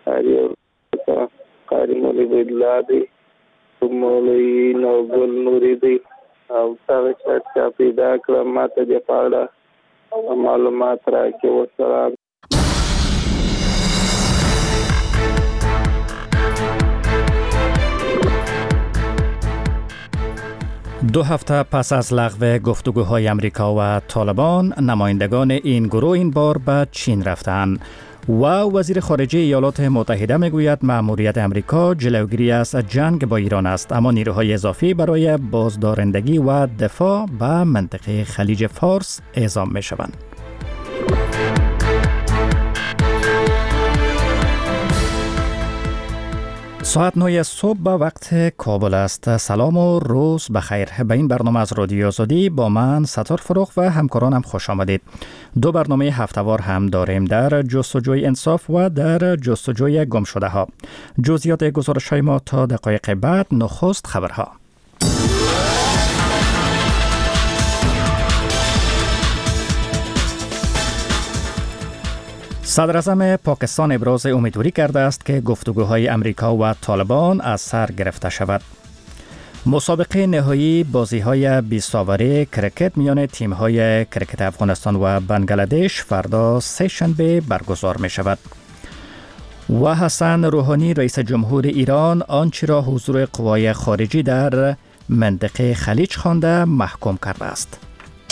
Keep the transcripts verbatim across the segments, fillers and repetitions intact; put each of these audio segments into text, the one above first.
Arya Karimuli Bidladi Tumuli Nogul Nuridi او تغییر شد که پیدا کردم ما تا جفاده معلومات را که وصلان دو هفته پس از لغو گفتگوهای امریکا و طالبان، نمایندگان این گروه این بار به چین رفتند و وزیر خارجه ایالات متحده میگوید مأموریت امریکا جلوگیری از جنگ با ایران است، اما نیروهای اضافی برای بازدارندگی و دفاع به منطقه خلیج فارس اعزام می شوند. ساعت نه صبح به وقت کابل است. سلام و روز بخیر. به این برنامه از رادیو آزادی با من ستار فروغ و همکارانم خوش آمدید. دو برنامه هفته‌وار هم داریم، در جستجوی انصاف و در جستجوی گم شده ها. جزئیات گزارش‌های ما تا دقایق بعد. نخست خبرها. صدر اعظم پاکستان ابراز امیدواری کرده است که گفتگوهای امریکا و طالبان از سر گرفته شود. مسابقه نهایی بازی‌های بیست اوری کرکت میان تیم‌های کرکت افغانستان و بنگلادش فردا سه شنبه برگزار می شود. و حسن روحانی رئیس جمهور ایران آنچه را حضور قوای خارجی در منطقه خلیج خوانده محکوم کرده است.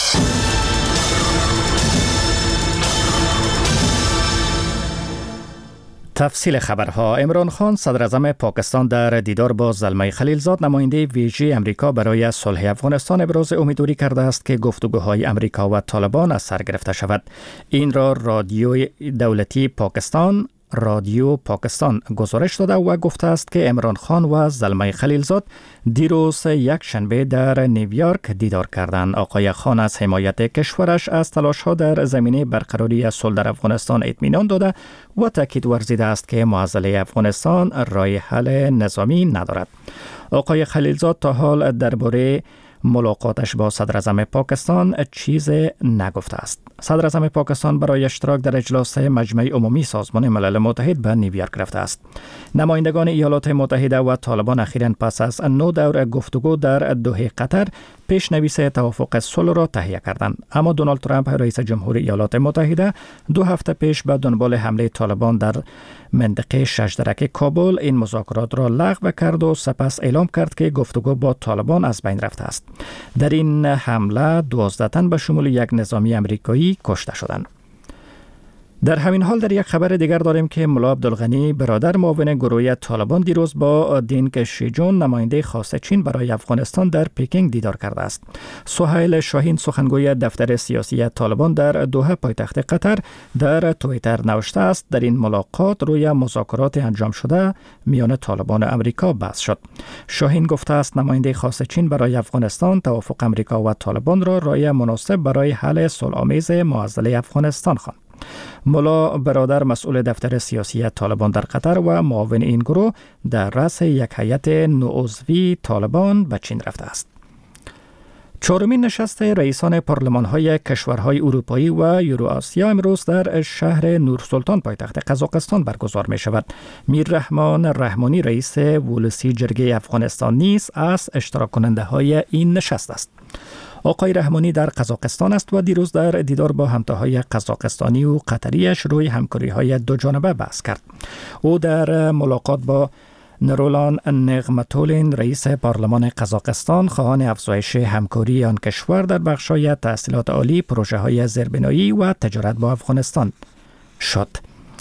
تفصیل خبرها. عمران خان صدر اعظم پاکستان در دیدار با زلمه خلیلزاد نماینده ویژه امریکا برای صلح افغانستان ابراز امیدواری کرده است که گفتگوهای امریکا و طالبان از سر گرفته شود. این را رادیو دولتی پاکستان رادیو پاکستان گزارش داده و گفته است که عمران خان و زلمه خلیلزاد دیروز یک شنبه در نیویورک دیدار کردند. آقای خان از حمایت کشورش از تلاش‌ها در زمینه برقراری صلح در افغانستان اطمینان داده و تاکید ورزیده است که معضله افغانستان راه حل نظامی ندارد. آقای خلیلزاد تا حال درباره ملاقاتش با صدر اعظم پاکستان چیز نگفته است. صدر اعظم پاکستان برای اشتراک در اجلاس مجمع عمومی سازمان ملل متحد به نیویورک رفته است. نمایندگان ایالات متحده و طالبان اخیراً پس از نو دور گفتگو در دوحه قطر پیشنویس توافق صلح را تهیه کردند، اما دونالد ترامپ رئیس جمهور ایالات متحده دو هفته پیش به دنبال حمله طالبان در منطقه ششدرک کابل این مذاکرات را لغو کرد و سپس اعلام کرد که گفتگو با طالبان از بین رفته است. در این حمله دوازده تن به شمول یک نظامی امریکایی کشته شدند. در همین حال در یک خبر دیگر داریم که ملا عبدالغنی برادر معاون گروه طالبان دیروز با دینگ شیجون نماینده خاص چین برای افغانستان در پکینگ دیدار کرده است. سهیل شاهین سخنگوی دفتر سیاسی طالبان در دوحه پایتخت قطر در توییتر نوشته است در این ملاقات روی مذاکرات انجام شده میان طالبان و امریکا بحث شد. شاهین گفته است نماینده خاص چین برای افغانستان توافق امریکا و طالبان را راه مناسب برای حل صلح‌آمیز معضله افغانستان خواند. ملا برادر مسئول دفتر سیاسی طالبان در قطر و معاون این گروه در رأس یک هیئت نوعضوی طالبان به چین رفته است. چهارمین نشست رئیسان پارلمان‌های کشورهای اروپایی و یوروآسیا امروز در شهر نورسلطان پایتخت قزاقستان برگزار می شود. میررحمان رحمانی رئیس ولسی جرگه افغانستان نیز از اشتراک کننده های این نشست است. آقای رحمانی در قزاقستان است و دیروز در دیدار با همتاهای قزاقستانی و قطریش روی همکاری‌های دو جانبه بحث کرد. او در ملاقات با نرولان نغمتولین رئیس پارلمان قزاقستان خواهان افزایش همکاری آن کشور در بخش‌های تحصیلات عالی، پروژه‌های زیربنایی و تجارت با افغانستان شد.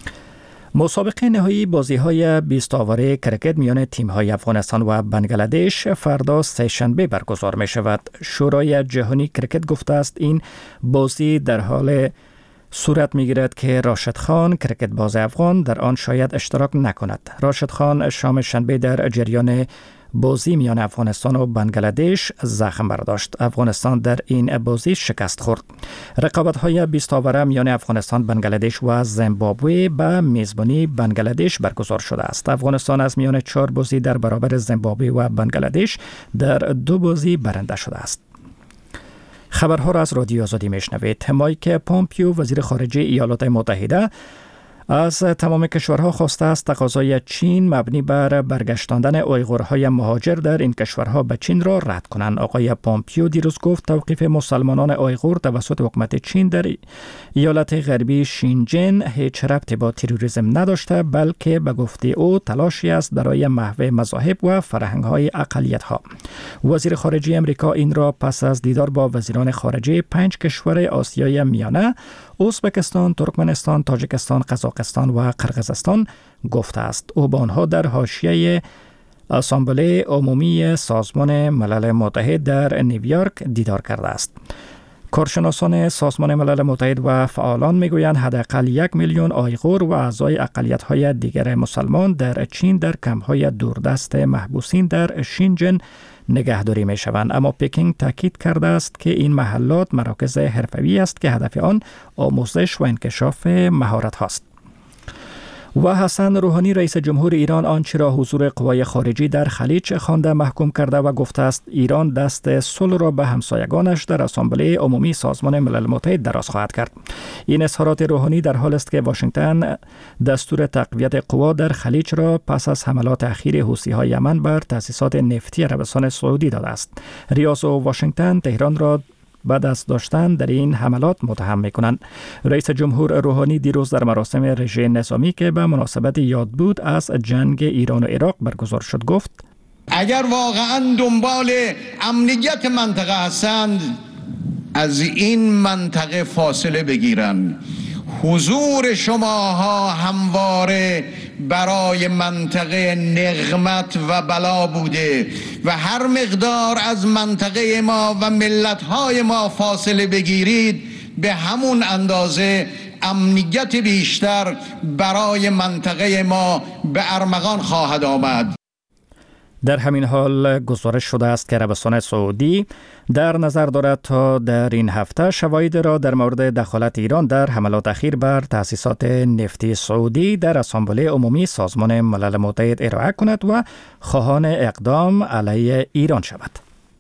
مسابقه نهایی بازی‌های بیست اوری کرکت میان تیم‌های افغانستان و بنگلادش فردا سه شنبه برگزار می‌شود. شورای جهانی کرکت گفته است این بازی در حال صورت می‌گیرد که راشد خان کرکت باز افغان در آن شاید اشتراک نکند. راشد خان شام شنبه در جریان بازی میان افغانستان و بنگلادش زخم برداشت. افغانستان در این بازی شکست خورد. رقابت‌های بیست اوره میان افغانستان، بنگلادش و زیمبابوه به میزبانی بنگلادش برگزار شده است. افغانستان از میان چهار بازی در برابر زیمبابوه و بنگلادش در دو بازی برنده شده است. خبرها را از رادیو آزادی میشنوید. مایک پامپیو وزیر خارجه ایالات متحده از تمام کشورها خواسته است تقاضای چین مبنی بر برگشتاندن اویغورهای مهاجر در این کشورها به چین را رد کنند. آقای پامپیو دیروز گفت توقیف مسلمانان اویغور توسط حکومت چین در ایالت غربی شینجن هیچ ربطی با تروریسم نداشته، بلکه به گفته او تلاشی است برای محو مذاهب و فرهنگ‌های اقلیت‌ها. وزیر خارجه امریکا این را پس از دیدار با وزیران خارجه پنج کشور آسیای میانه، ازبکستان، ترکمنستان، تاجیکستان، قزاقستان و قرقیزستان گفته است. او با آنها در حاشیه اسامبله عمومی سازمان ملل متحد در نیویورک دیدار کرده است. کارشناسان سازمان ملل متحد و فعالان میگویند حداقل یک میلیون اویغور و اعضای اقلیت‌های دیگر مسلمان در چین در کمپ‌های دوردست محبوسین در شینجن نگهداری می‌شوند. اما پکینگ تاکید کرده است که این محلات مراکز حرفه‌ای است که هدف آن آموزش و انکشاف مهارت هاست. و حسن روحانی رئیس جمهور ایران آنچه را حضور قوای خارجی در خلیج خوانده محکوم کرده و گفته است ایران دست صلح را به همسایگانش در اسامبله عمومی سازمان ملل متحد دراز خواهد کرد. این اظهارات روحانی در حال است که واشنگتن دستور تقویت قوا در خلیج را پس از حملات اخیر حوثی‌های یمن بر تأسیسات نفتی عربستان سعودی داده است. ریاض و واشنگتن تهران را بعد از داشتن در این حملات متهم می‌کنند. رئیس جمهور روحانی دیروز در مراسم رژه نظامی که به مناسبت یاد بود از جنگ ایران و عراق برگزار شد گفت: اگر واقعا دنبال امنیت منطقه هستند از این منطقه فاصله بگیرن. حضور شماها همواره برای منطقه نقمت و بلا بوده و هر مقدار از منطقه ما و ملت‌های ما فاصله بگیرید به همون اندازه امنیت بیشتر برای منطقه ما به ارمغان خواهد آمد. در همین حال گزارش شده است که عربستان سعودی در نظر دارد تا در این هفته شواهد را در مورد دخالت ایران در حملات اخیر بر تأسیسات نفتی سعودی در اسامبله عمومی سازمان ملل متحد ارائه کند و خواهان اقدام علیه ایران شود.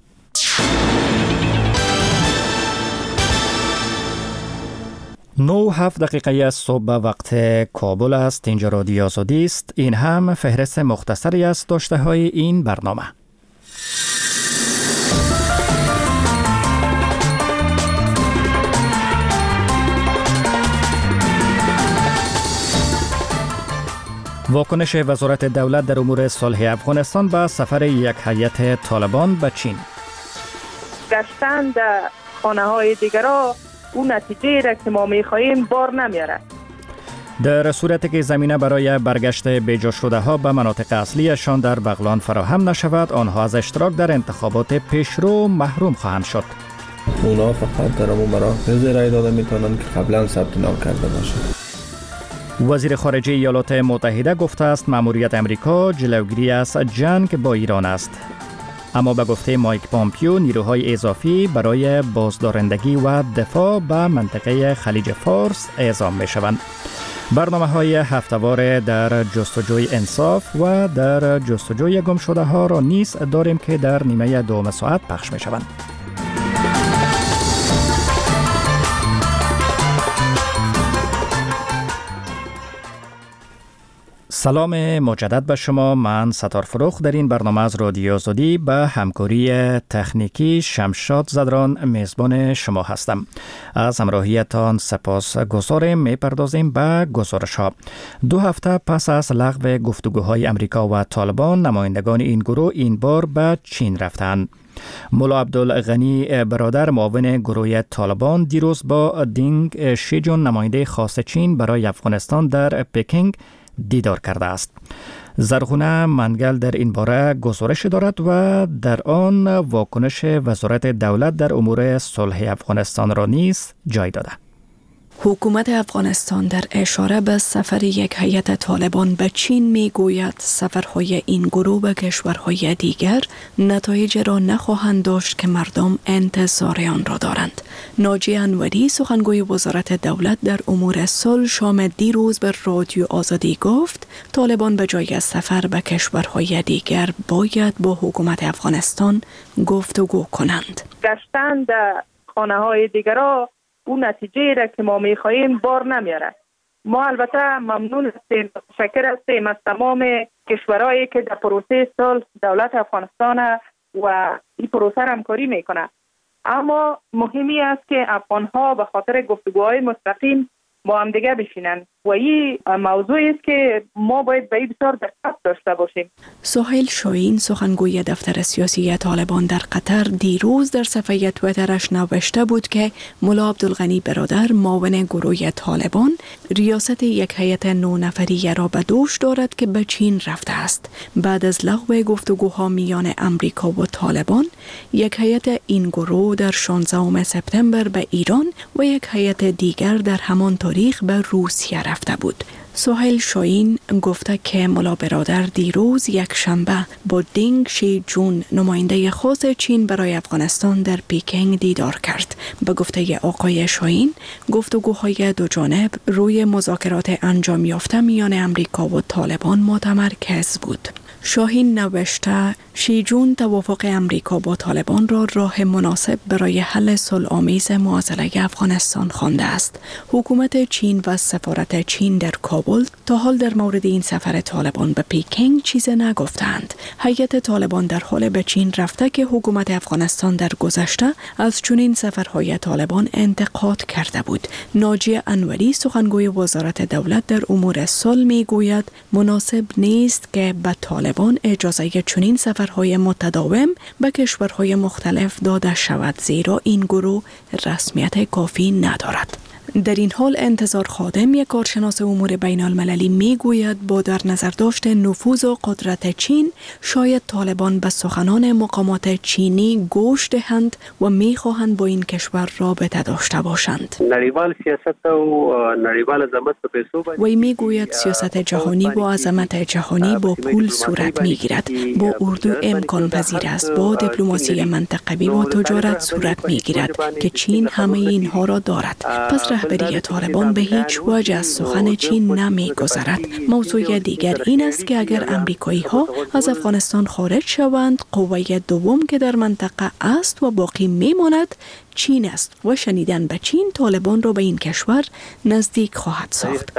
نو هفت دقیقه از صبح وقت کابل است. اینجا رادیو آزادی است. این هم فهرست مختصری از داشته های این برنامه. واکنش وزارت دولت در امور صلح افغانستان به سفر یک هیئت طالبان به چین. گشتن در خانه های دیگرها اون نتیجه را که ما می‌خواهیم بار نمیاره. در صورتی که زمینه برای برگشت بیجا شده ها به مناطق اصلیشان در بغلان فراهم نشود، آنها از اشتراک در انتخابات پیشرو محروم خواهند شد. اونا فقط در اون مراکز رای داده میتونن که قبلا ثبت نام کرده باشند. وزیر خارجه ایالات متحده گفته است مأموریت امریکا جلوگیری از جنگ با ایران است. اما به گفته مایک پامپیو نیروهای اضافی برای بازدارندگی و دفاع به منطقه خلیج فارس اعزام می شوند. برنامه های هفته‌وار در جستجوی انصاف و در جستجوی گم شده ها را نیز داریم که در نیمه دوم ساعت پخش می شوند. سلام مجدد به شما. من ستار فروخ در این برنامه از رادیو آزادی به همکاری تکنیکی شمشاد زدران میزبان شما هستم. از همراهیتان سپاس گزاریم. میپردازیم به گزارش ها. دو هفته پس از لغو گفتگوهای امریکا و طالبان، نمایندگان این گروه این بار به چین رفتند. مولا عبدالغنی برادر معاون گروه طالبان دیروز با دینگ شیجون نماینده خاص چین برای افغانستان در پکینگ دیدار کرده است. زرغونه منگل در این باره گزارش دارد و در آن واکنش وزارت دولت در امور صلح افغانستان را نیز جای داده. حکومت افغانستان در اشاره به سفر یک هیئت طالبان به چین می گوید سفرهای این گروه به کشورهای دیگر نتایج را نخواهند داشت که مردم انتظار آن را دارند. ناجی انوری سخنگوی وزارت دولت در امور صلح شام دیروز به رادیو آزادی گفت طالبان به جای سفر به کشورهای دیگر باید با حکومت افغانستان گفتگو کنند. گشتن در خانه های دیگر اون نتیجه را که ما میخواهیم بار نمیاره. ما البته ممنون هستیم، متشکر هستیم از تمام کشورهایی که در پروسه صلح دولت افغانستان و این پروسه همکاری میکنه. اما مهمی است که افغانها به خاطر گفتگوهای مستقیم با هم دیگه بشینن و این موضوعی است که ما باید به این بسیار دقت داشته باشیم. سهیل شاهین سخنگوی دفتر سیاسی طالبان در قطر دیروز در صفحه تویترش نوشته بود که ملا عبدالغنی برادر معاون گروه طالبان ریاست یک هیئت نه نفری را به دوش دارد که به چین رفته است. بعد از لغو گفتگوها میان امریکا و طالبان، یک هیئت این گروه در شانزدهم سپتامبر به ایران و یک هیئت دیگر در همان تاریخ به روسیه رفته بود. سهیل شاهین گفته که ملا برادر دیروز یک شنبه با دینگ شی جون نماینده خاص چین برای افغانستان در پیکنگ دیدار کرد. به گفته آقای شاهین، گفتگوهای دو جانب روی مذاکرات انجام یافته میان امریکا و طالبان متمرکز بود. شاهین نوشته شی جون توافق امریکا با طالبان را راه مناسب برای حل صلح‌آمیز معضله افغانستان خوانده است. حکومت چین و سفارت چین در کابل تا حال در مورد این سفر طالبان به پیکنگ چیز نگفتند. هیئت طالبان در حال به چین رفته که حکومت افغانستان در گذشته از چنین سفرهای طالبان انتقاد کرده بود. ناجی انوری سخنگوی وزارت دولت در امور صلح میگوید مناسب نیست که به طالبان اجازه چنین سفرهای متداوم به کشورهای مختلف داده شود، زیرا این گروه رسمیت کافی ندارد. در این حال انتظار خادم، یک کارشناس امور بین المللی میگوید با در نظر داشت نفوذ و قدرت چین، شاید طالبان به سخنان مقامات چینی گوش دهند و میخواهند با این کشور رابطه داشته باشند. نړیوال سیاست او نړیوال عظمت په پیسو باندې وی میگوید سیاست جهانی با عظمت جهانی با پول صورت میگیرد. با اردو امکان پذیر است با دیپلماسی منطقوی و تجارت صورت میگیرد که چین همه اینها را دارد. پس رهبری طالبان به هیچ وجه از سخن چین نمی‌گذرد. موضوع دیگر این است که اگر امریکایی ها از افغانستان خارج شوند، قوه دوم که در منطقه است و باقی میماند چین است و شنیدن به چین طالبان را به این کشور نزدیک خواهد ساخت.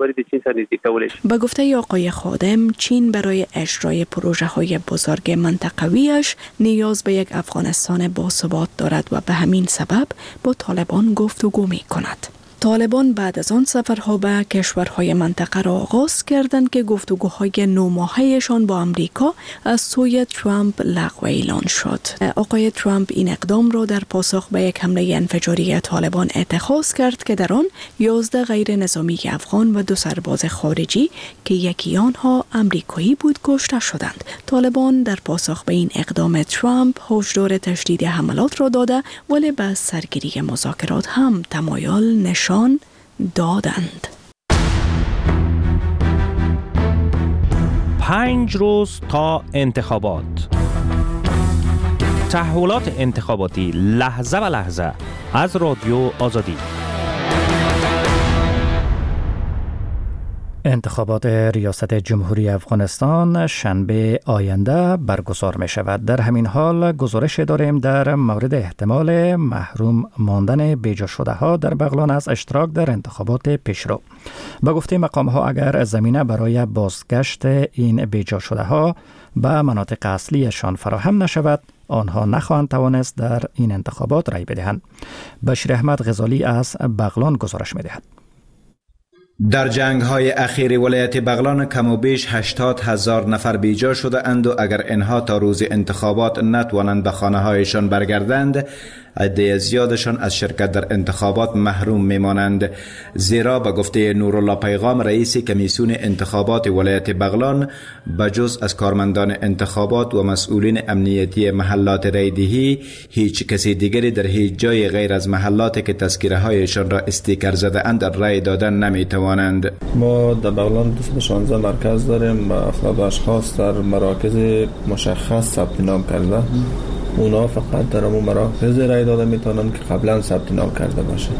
به گفته آقای خادم، چین برای اجرای پروژه های بزرگ منطقویش نیاز به یک افغانستان باثبات دارد و به همین سبب با طالبان گفتگو می کند. طالبان بعد از آن سفرها به کشورهای منطقه را آغاز کردند که گفتگوهای نو ماهه‌شان با امریکا از سوی ترامپ لغو اعلان شد. آقای ترامپ این اقدام را در پاسخ به یک حمله انفجاری طالبان اتخاذ کرد که در آن یازده غیر نظامی افغان و دو سرباز خارجی که یکی آنها امریکایی بود کشته شدند. طالبان در پاسخ به این اقدام ترامپ هشدار تشدید حملات را داده، ولی به سرگیری مذاکرات هم تمایل نشان دادند. پنج روز تا انتخابات. تحولات انتخاباتی لحظه و لحظه از رادیو آزادی. انتخابات ریاست جمهوری افغانستان شنبه آینده برگزار می شود. در همین حال گزارش داریم در مورد احتمال محروم ماندن بیجا شده ها در بغلان از اشتراک در انتخابات پیشرو. با گفته مقام ها اگر زمینه برای بازگشت این بیجا شده ها به مناطق اصلیشان فراهم نشود، آنها نخواهند توانست در این انتخابات رای بدهند. بشیر احمد غزالی از بغلان گزارش می دهد. در جنگ های اخیر ولایت بغلان کم و بیش هشتاد هزار نفر بیجا شده اند و اگر اینها تا روز انتخابات نتوانند به خانه هایشان برگردند، عده زیادشان از شرکت در انتخابات محروم میمانند. زیرا به گفته نورالله پیغام رئیس کمیسیون انتخابات ولایت بغلان، بجز از کارمندان انتخابات و مسئولین امنیتی محلات رایدهی، هیچ کسی دیگری در هیچ جای غیر از محلاتی که تذکره هایشان را استیکر زده اند رای دادن نمیتوانند. ما در بغلان دویست و شانزده مرکز داریم و افراد و اشخاص در مراکز مشخص ثبت نام کرده. اونا فقط در اون مراکز رای داده میتونن که قبلا ثبت نام کرده باشه.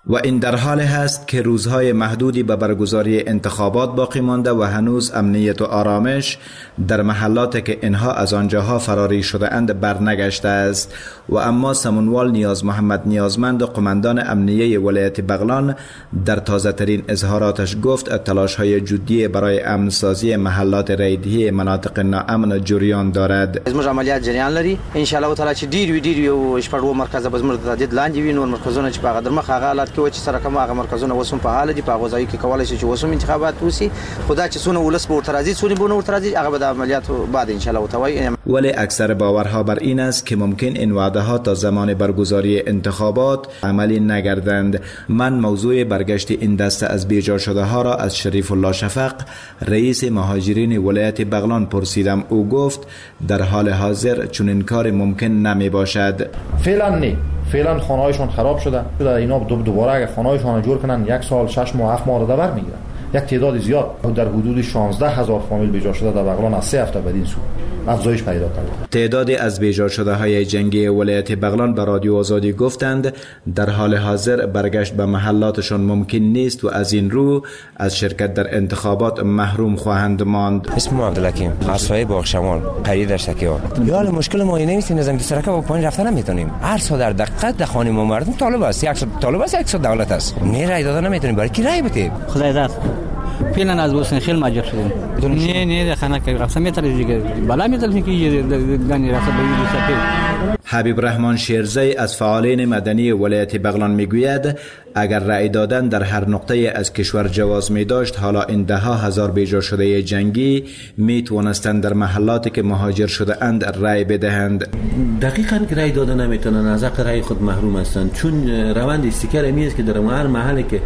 و این در حال است که روزهای محدودی به برگزاری انتخابات باقی مانده و هنوز امنیت و آرامش در محلات که اینها از آنجاها فراری شده اند برنگشته است. و اما سمنوال نیاز محمد نیازمند قماندان امنیه ولایت بغلان در تازه ترین اظهاراتش گفت تلاش های جدی برای امن سازی محلات ریدهی مناطق ناامن جریان دارد. زموږ عملیات جریان لري ان شاء الله تعالی چې ډیر وی ډیر یو شپږو مرکز به زموږ د تدید لاندې وي. نور مرکزونه چې په هغه درمخ هغه حالات کې و چې سره کوم هغه مرکزونه وسوم په حال دي په هغه ځای کې کولای شي چې وسوم انتخابات وسی. خدا چې څونه ولس به ورترازي څونه به ورترازي هغه به د عملیات بعد ان شاء الله توای. ولی اکثر باورها بر این است که ممکن این وعده ها تا زمان برگزاری انتخابات عملی نگردند. من موضوع برگشت این دسته از بیجا شده ها را از شریف الله شفق رئیس مهاجرین ولایت بغلان پرسیدم. او گفت در حال حاضر چنین کار ممکن نمی باشد. فعلا نه، فعلا خانه‌هایشون خراب شده. در اینا دوباره اگه خانه‌هایشون جور کنن یک سال شش ماه هفت ماه رو در میگیرن. یک تعداد زیاد در حدود شانزده هزار فامیل بیجا شده در بغلان از سه هفته بدین سو افزایش پیدا کرده. تعدادی از بیجا شده های جنگی ولایت بغلان به رادیو آزادی گفتند در حال حاضر برگشت به محلاتشان ممکن نیست و از این رو از شرکت در انتخابات محروم خواهند ماند. اسمم عبدالحکیم، خاصای باغ شمال، قریه در شکیار. یا مشکل ما اینه نیست نظام سرکه با پایین رفتن نمیتونیم. هر سال در دقت در خانه ما مردم طالب است، یک طالب است، یک دولت است. نه رای دادن نمیتونیم، برای کی رای بدیم؟ خدای داد. فعلا از بوسن خیلی ماجر شدیم. نه نه خانه که رفتم میتونه دیگه بالا میتونه که دنی رفت به این سفر. حبیب رحمان شیرزی از فعالین مدنی ولایت بغلان میگوید اگر رأی دادن در هر نقطه از کشور جواز می داشت حالا این ده ها هزار بیجا شده جنگی می توانستند در محلاتی که مهاجر شده اند رأی بدهند. دقیقاً که رأی دادن نمیتونن از حق رأی خود محروم هستند، چون روند استیکر امی است که در هر محلی که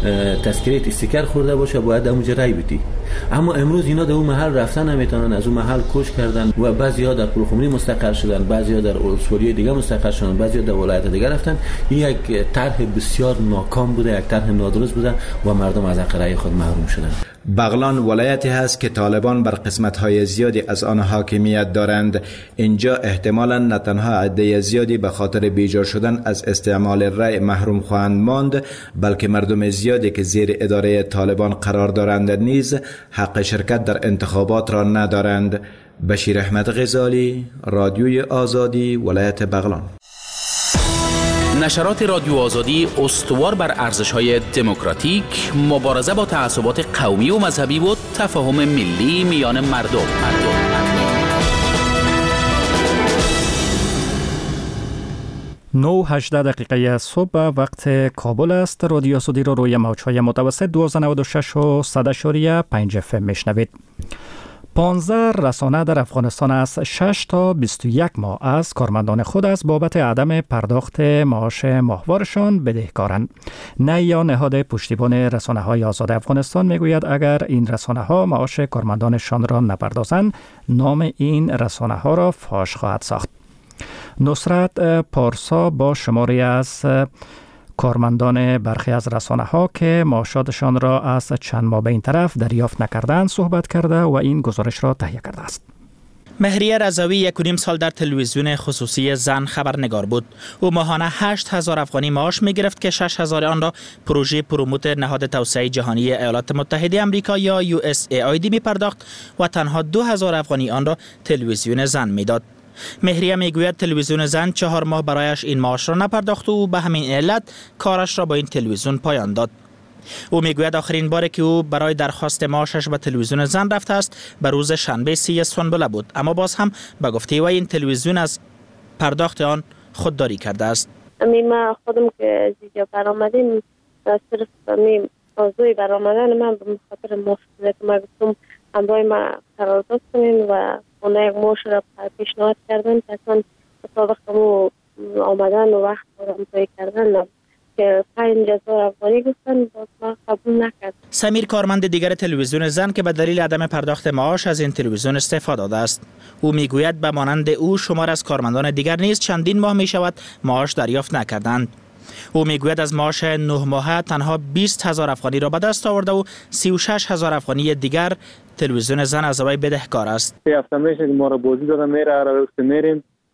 تذکره استیکر خورده باشه باید اونجا رأی بدی. اما امروز اینا در اون محل رفتن نمیتونن، از اون محل کوچ کردن و بعضی‌ها در پلخمری مستقر شدن، بعضی‌ها در اولسوری دیگه مستقر شدن، بعضی‌ها در ولایت دیگه رفتن. این یک طرح بسیار ناکام بوده، یک طرح نادرست بوده و مردم از حق رأی خود محروم شدند. بغلان ولایتی هست که طالبان بر قسمت‌های زیادی از آن حاکمیت دارند. اینجا احتمالاً نه تنها عده زیادی به خاطر بیجا شدن از استعمال رأی محروم خواهند ماند، بلکه مردم زیادی که زیر اداره طالبان قرار دارند نیز حق شرکت در انتخابات را ندارند. بشیر احمد غزالی، رادیوی آزادی، ولایت بغلان. نشرات رادیو آزادی استوار بر ارزش‌های دموکراتیک، مبارزه با تعصبات قومی و مذهبی و تفاهم ملی میان مردم. مردم. نه هجده دقیقه صبح وقت کابل است. رادیو آزادی رو روی موج‌های متوسط دویست و نود و شش و صد اشاریه پنج اف ام میشنوید. پانزده رسانه در افغانستان از شش تا بیست و یک ماه از کارمندان خود از بابت عدم پرداخت معاش ماهوارشان بدهکارند. نه یا نهاد پشتیبان رسانه های آزاد افغانستان میگوید اگر این رسانه ها معاش کارمندانشان را نپردازند نام این رسانه ها را فاش خواهد ساخت. نصرت پارسا با شماری از کارمندان برخی از رسانه ها که معاشاتشان را از چند ماه به این طرف دریافت نکردند صحبت کرده و این گزارش را تهیه کرده است. مهریه رضوی یک و نیم سال در تلویزیون خصوصی زن خبرنگار بود. او ماهانه هشت هزار افغانی معاش می گرفت که شش هزار آن را پروژه پروموت نهاد توسعه جهانی ایالات متحده آمریکا یا یو اس ای آی دی می پرداخت و تنها دو هزار افغانی آن را تلویزیون زن می داد. مهریه میگوید تلویزیون زن چهار ماه برایش این معاش را نپرداخت و به همین علت کارش را با این تلویزیون پایان داد. او میگوید آخرین باری که او برای درخواست معاشش به تلویزیون زن رفته است به روز شنبه سی سنبله بود، اما باز هم به گفته او این تلویزیون از پرداخت آن خودداری کرده است. امی ما خودم که از اینجا برآمدیم صرف امی موضوع برآمدن من به خاطر مفصله که ما گفتم همراه ما قرارداد کنین و اونا یک معاش را پیشنهاد کردن که اصلا مطابق همون آمدن و وقت را امضای کردن که پنج هزار افغانی گفتن باز ما قبول نکرد. سمیر کارمند دیگر تلویزیون زن که به دلیل عدم پرداخت معاش از این تلویزیون استعفا داده است. او میگوید به مانند او شمار از کارمندان دیگر نیز چندین ماه می شود معاش دریافت نکردند. او میگوید از معاش نه ماهه تنها بیست هزار افغانی را به دست آورده و سی و شش هزار افغانی دیگر تلویزیون زن از وی بدهکار است. سه هفته میشه که ما را بازی دادن، میره هر وقت میریم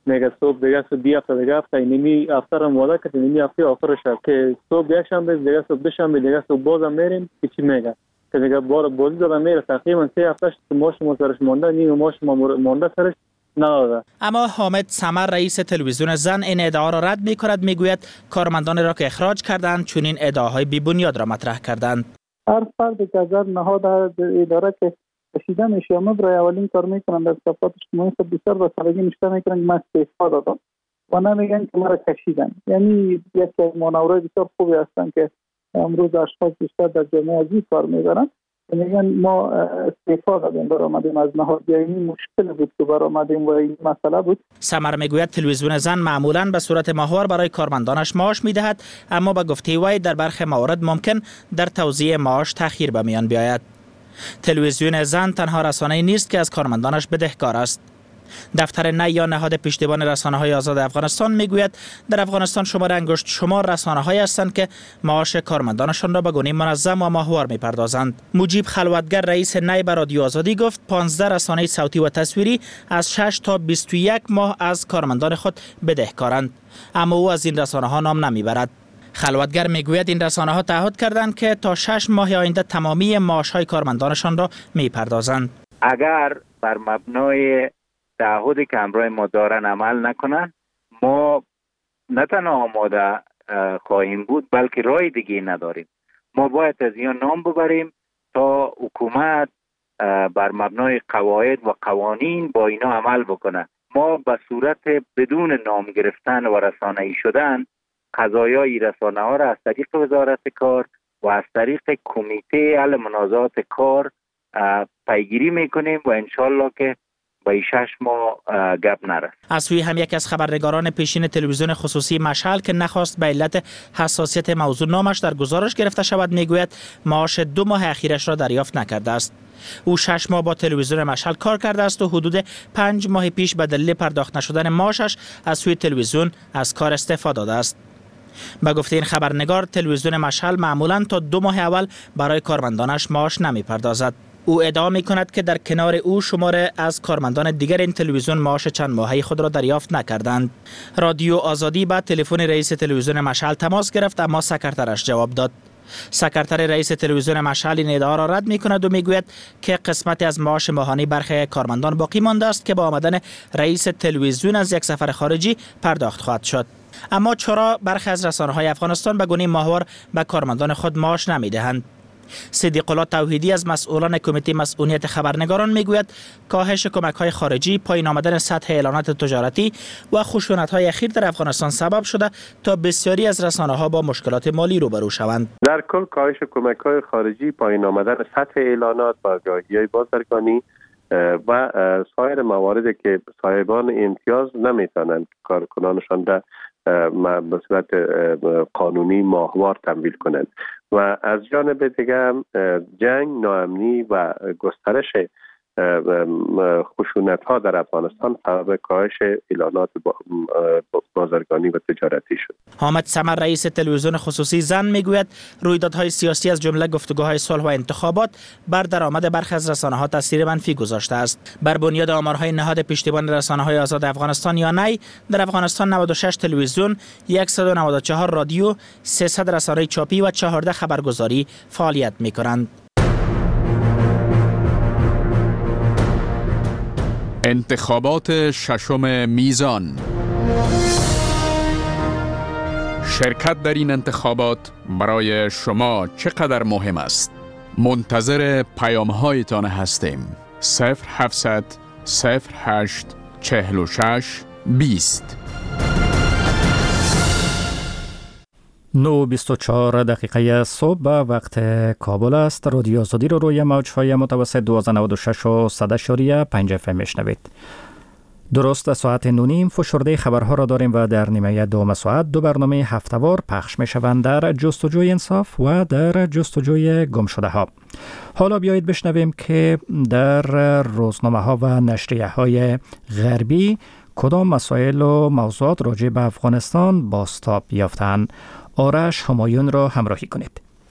میگه صبح دیگه صبح دی هفته دیگه هفته اینمی هفته رو مواده کرد اینمی هفته آخرش که صبح یک شنبه دیگه صبح دو شنبه دیگه صبح بازم میریم که چی میگه که دیگه بار بازی دادن میره تقریبا سه هفتهش ماش ما سرش مونده نیم ماش ما مونده سرش نداده. اما حامد سمر رئیس تلویزیون زن این ادعا را رد می‌کند، میگوید کارمندان را که اخراج کردند چون این ادعاهای بی بنیاد را مطرح کردند. هر فردی که از نهاد اداره که کشیده میشه یا برای اولین کار میکنن در صفات اجتماعی خود بسیار با سادگی نشته میکنن که من استعفا دادم و نمیگن که مرا کشیدن. یعنی یکی از مانورهای بسیار خوبی هستن که امروز اشخاص بیشتر در جامعه از این کار میبرن، میگن ما استعفا دادیم برآمدیم از نهاد. یعنی مشکل بود که برآمدیم و این مسئله بود. سمر میگوید تلویزیون زن معمولا به صورت ماهوار برای کارمندانش معاش میدهد، اما به گفته وی در برخی موارد ممکن در توزیع معاش تأخیر به میان بیاید. تلویزیون زن تنها رسانه‌ای نیست که از کارمندانش بدهکار است. دفتر نی یا نهاد پشتیبان رسانه‌های آزاد افغانستان میگوید در افغانستان شمار انگشت شمار رسانه‌هایی هستند که معاش کارمندانشان را به گونه منظم و ماهوار می‌پردازند. مجیب خلوتگر رئیس نی به رادیو آزادی گفت پانزده رسانه صوتی و تصویری از شش تا بیست و یک ماه از کارمندان خود بدهکارند، اما او از این رسانه‌ها نام نمیبرد. خلوتگر میگوید این رسانه‌ها تعهد کردند که تا شش ماه آینده تمامی معاش‌های کارمندانشان را می‌پردازند. اگر بر مبنای تعهدی که همراه ما دارن عمل نکنن، ما نه تنها آماده خواهیم بود بلکه راه دیگه نداریم. ما باید از این نام ببریم تا حکومت بر مبنای قواعد و قوانین با اینا عمل بکنه. ما به صورت بدون نام گرفتن و رسانه‌ای شدن قضایای رسانه ها را از طریق وزارت کار و از طریق کمیته حل منازعات کار پیگیری میکنیم و انشالله که با شش ماه گپ نره. از سوی هم یک از خبرنگاران پیشین تلویزیون خصوصی مشعل که نخواست به علت حساسیت موضوع نامش در گزارش گرفته شود میگوید معاش دو ماه اخیرش را دریافت نکرده است. او شش ماه با تلویزیون مشعل کار کرده است و حدود پنج ماه پیش به دلیل پرداخت نشدن معاشش از سوی تلویزیون از کار استعفا داده است. به گفته این خبرنگار تلویزیون مشعل معمولا تا دو ماه اول برای کارمندانش معاش نمی پردازد. او ادعا می کند که در کنار او شماره از کارمندان دیگر این تلویزیون معاش چند ماهه خود را دریافت نکردند. رادیو آزادی با تلفن رئیس تلویزیون مشعل تماس گرفت اما سکرترش جواب داد. سکرتر رئیس تلویزیون مشعل این ادعا را رد می کند و می گوید که قسمتی از معاش ماهانه برخی کارمندان باقی مانده است که با آمدن رئیس تلویزیون از یک سفر خارجی پرداخت خواهد شد. اما چرا برخی از رسانه‌های افغانستان به گونه ماهوار به کارمندان خود معاش نمی‌دهند؟ صدیق الله توحیدی از مسئولان کمیته مسئولیت خبرنگاران میگوید کاهش کمک‌های خارجی، پایین آمدن سطح اعلانات تجارتی و خشونت‌های اخیر در افغانستان سبب شده تا بسیاری از رسانه‌ها با مشکلات مالی روبرو شوند. در کل کاهش کمک‌های خارجی، پایین آمدن سطح اعلانات، بازاریابی بازرگانی و سایر مواردی که صاحبان امتیاز نمیتونند کارکنانشان را به صورت قانونی ماهوار تمویل کنند و از جانب دیگر جنگ، ناامنی و گسترش خشونت ها در افغانستان سبب کاهش اعلانات بازرگانی و تجارتی شد. حامد سمر رئیس تلویزیون خصوصی زن میگوید رویدادهای سیاسی از جمله گفتگوهای صلح و انتخابات بر درآمد برخی از رسانه‌ها تاثیر منفی گذاشته است. بر بنیاد آمارهای نهاد پشتیبان رسانه‌های آزاد افغانستان یا نی، در افغانستان نود و شش تلویزیون، صد و نود و چهار رادیو، سیصد رسانه چاپی و چهارده خبرگزاری فعالیت می‌کنند. انتخابات ششم میزان. شرکت در این انتخابات برای شما چقدر مهم است؟ منتظر پیام هایتان هستیم. صفر هفتصد صفر هشت چهل و شش بیست. نه و بیست و چهار دقیقه صبح به وقت کابل است. رادیو آزادی رو روی موج‌های متوسط دویست و نود و شش و صد اشاریه پنج اف ام میشنوید. درست ساعت نونیم فشرده خبرها را داریم و در نیمه دوم ساعت دو برنامه هفته‌وار پخش میشوند در جستجوی انصاف و در جستجوی گم شده ها. حالا بیایید بشنویم که در روزنامه ها و نشریه های غربی کدام مسائل و موضوعات راجع به افغانستان بازتاب یافتند. آرش همایون را همراهی کنید.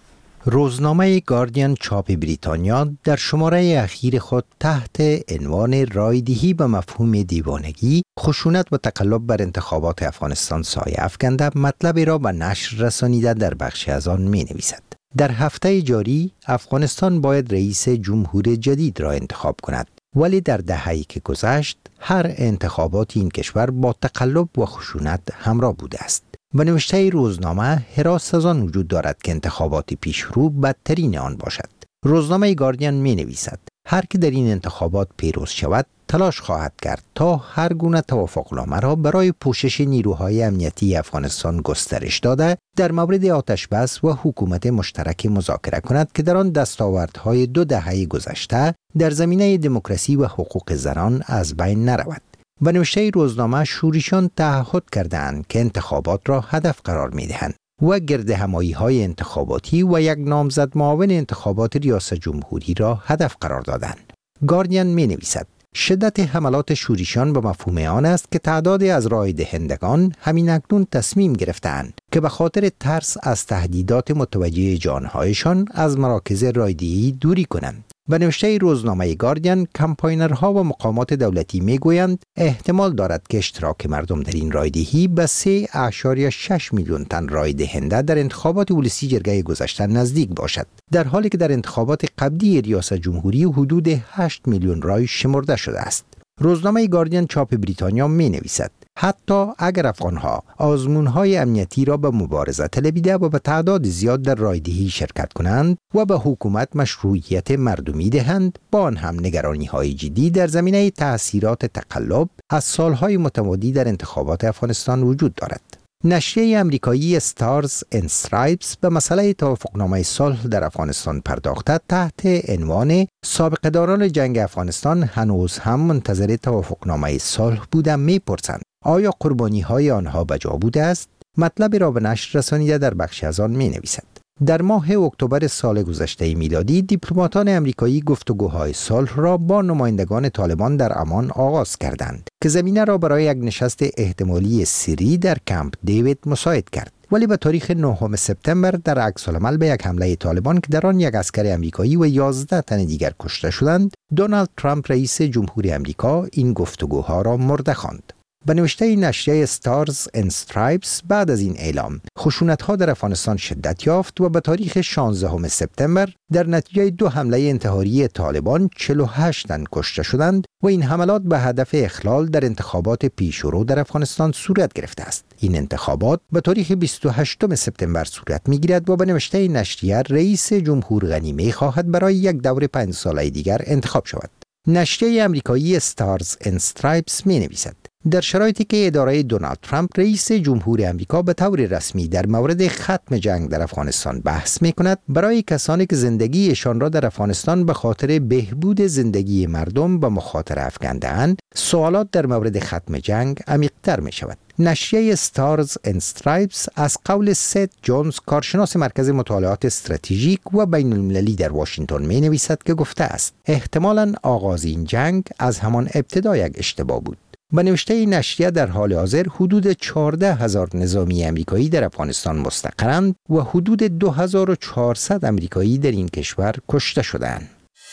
روزنامه گاردین چاپ بریتانیا در شماره اخیر خود تحت عنوان رایدهی به مفهوم دیوانگی، خشونت و تقلب بر انتخابات افغانستان سایه افکنده مطلبی را به نشر رسانیده در بخشی از آن می نویسد. در هفته جاری افغانستان باید رئیس جمهور جدید را انتخاب کند، ولی در دهه‌ای که گذشت هر انتخابات این کشور با تقلب و خشونت همراه بوده است. به نوشته روزنامه حراس از آن وجود دارد که انتخابات پیشرو بدترین آن باشد. روزنامه گاردین می نویسد هر که در این انتخابات پیروز شود تلاش خواهد کرد تا هر گونه توافقنامه را برای پوشش نیروهای امنیتی افغانستان گسترش داده در مورد آتش بس و حکومت مشترک مذاکره کند که در آن دستاوردهای دو دهه گذشته در زمینه دموکراسی و حقوق زنان از بین نرود. به نوشته روزنامه شورشیان تعهد کردند که انتخابات را هدف قرار می دهند و گرد همایی های انتخاباتی و یک نامزد معاون انتخابات ریاست جمهوری را هدف قرار دادند. گاردین می نویسد شدت حملات شورشیان به مفهوم آن است که تعدادی از رای دهندگان همین اکنون تصمیم گرفتند که به خاطر ترس از تهدیدات متوجه جانهایشان از مراکز رایدهی دوری کنند. به نوشته روزنامه گاردین کمپاینرها و مقامات دولتی میگویند احتمال دارد که اشتراک مردم در این رایدهی به سه اشاریه شش میلیون تن رای دهنده در انتخابات ولسی جرگه گذشته نزدیک باشد، در حالی که در انتخابات قبلی ریاست جمهوری حدود هشت میلیون رای شمرده شده است. روزنامه گاردین چاپ بریتانیا می نویسد حتی اگر افغانها آزمونهای امنیتی را به مبارزه طلبیده و به تعداد زیاد در رایدهی شرکت کنند و به حکومت مشروعیت مردمی دهند، با آن هم نگرانی‌های جدی در زمینه تأثیرات تقلب از سالهای متمادی در انتخابات افغانستان وجود دارد. نشریه امریکایی استارز اند استرایپس به مسئله توافقنامه صلح در افغانستان پرداخته تحت عنوان سابقه‌داران جنگ افغانستان هنوز هم منتظر توافقنامه صلح بودند می‌پرسند آیا قربانی‌های آنها بجا بوده است؟ مطلبی را به نشر رسانیده در بخشی از آن می‌نویسد در ماه اکتبر سال گذشته میلادی دیپلماتان امریکایی گفتگوهای صلح را با نمایندگان طالبان در عمان آغاز کردند که زمینه را برای یک نشست احتمالی سری در کمپ دیوید مساعد کرد، ولی به تاریخ نهم سپتامبر در عکس‌العمل به یک حمله طالبان که در آن یک عسکر امریکایی و یازده تن دیگر کشته شدند، دونالد ترامپ رئیس جمهوری امریکا این گفتگوها را مرده خواند. به نوشته نشریه استارز اند استرایپس بعد از این اعلام خشونت‌ها در افغانستان شدت یافت و به تاریخ شانزدهم سپتامبر در نتیجه دو حمله انتحاری طالبان چهل و هشت تن کشته شدند و این حملات به هدف اخلال در انتخابات پیشرو در افغانستان صورت گرفته است. این انتخابات به تاریخ بیست و هشتم سپتامبر صورت می‌گیرد و به نوشته نشریه رئیس جمهور غنی می‌خواهد برای یک دور پنج ساله دیگر انتخاب شود. نشریه امریکایی استارز اند استرایپس می‌نویسد در شرایطی که اداره دونالد ترامپ رئیس جمهور امریکا به طور رسمی در مورد ختم جنگ در افغانستان بحث می‌کند، برای کسانی که زندگیشان را در افغانستان به خاطر بهبود زندگی مردم به مخاطره افکنده‌اند، سوالات در مورد ختم جنگ عمیق‌تر می‌شود. نشریه استارز اند استرایپس از قول سید جونز کارشناس مرکز مطالعات استراتژیک و بین المللی در واشنگتن می نویسد که گفته است احتمالاً آغاز این جنگ از همان ابتدا یک اشتباه بود. به نوشته نشریه در حال حاضر حدود چهارده هزار نظامی امریکایی در افغانستان مستقرند و حدود دو هزار و چهارصد امریکایی در این کشور کشته شدند.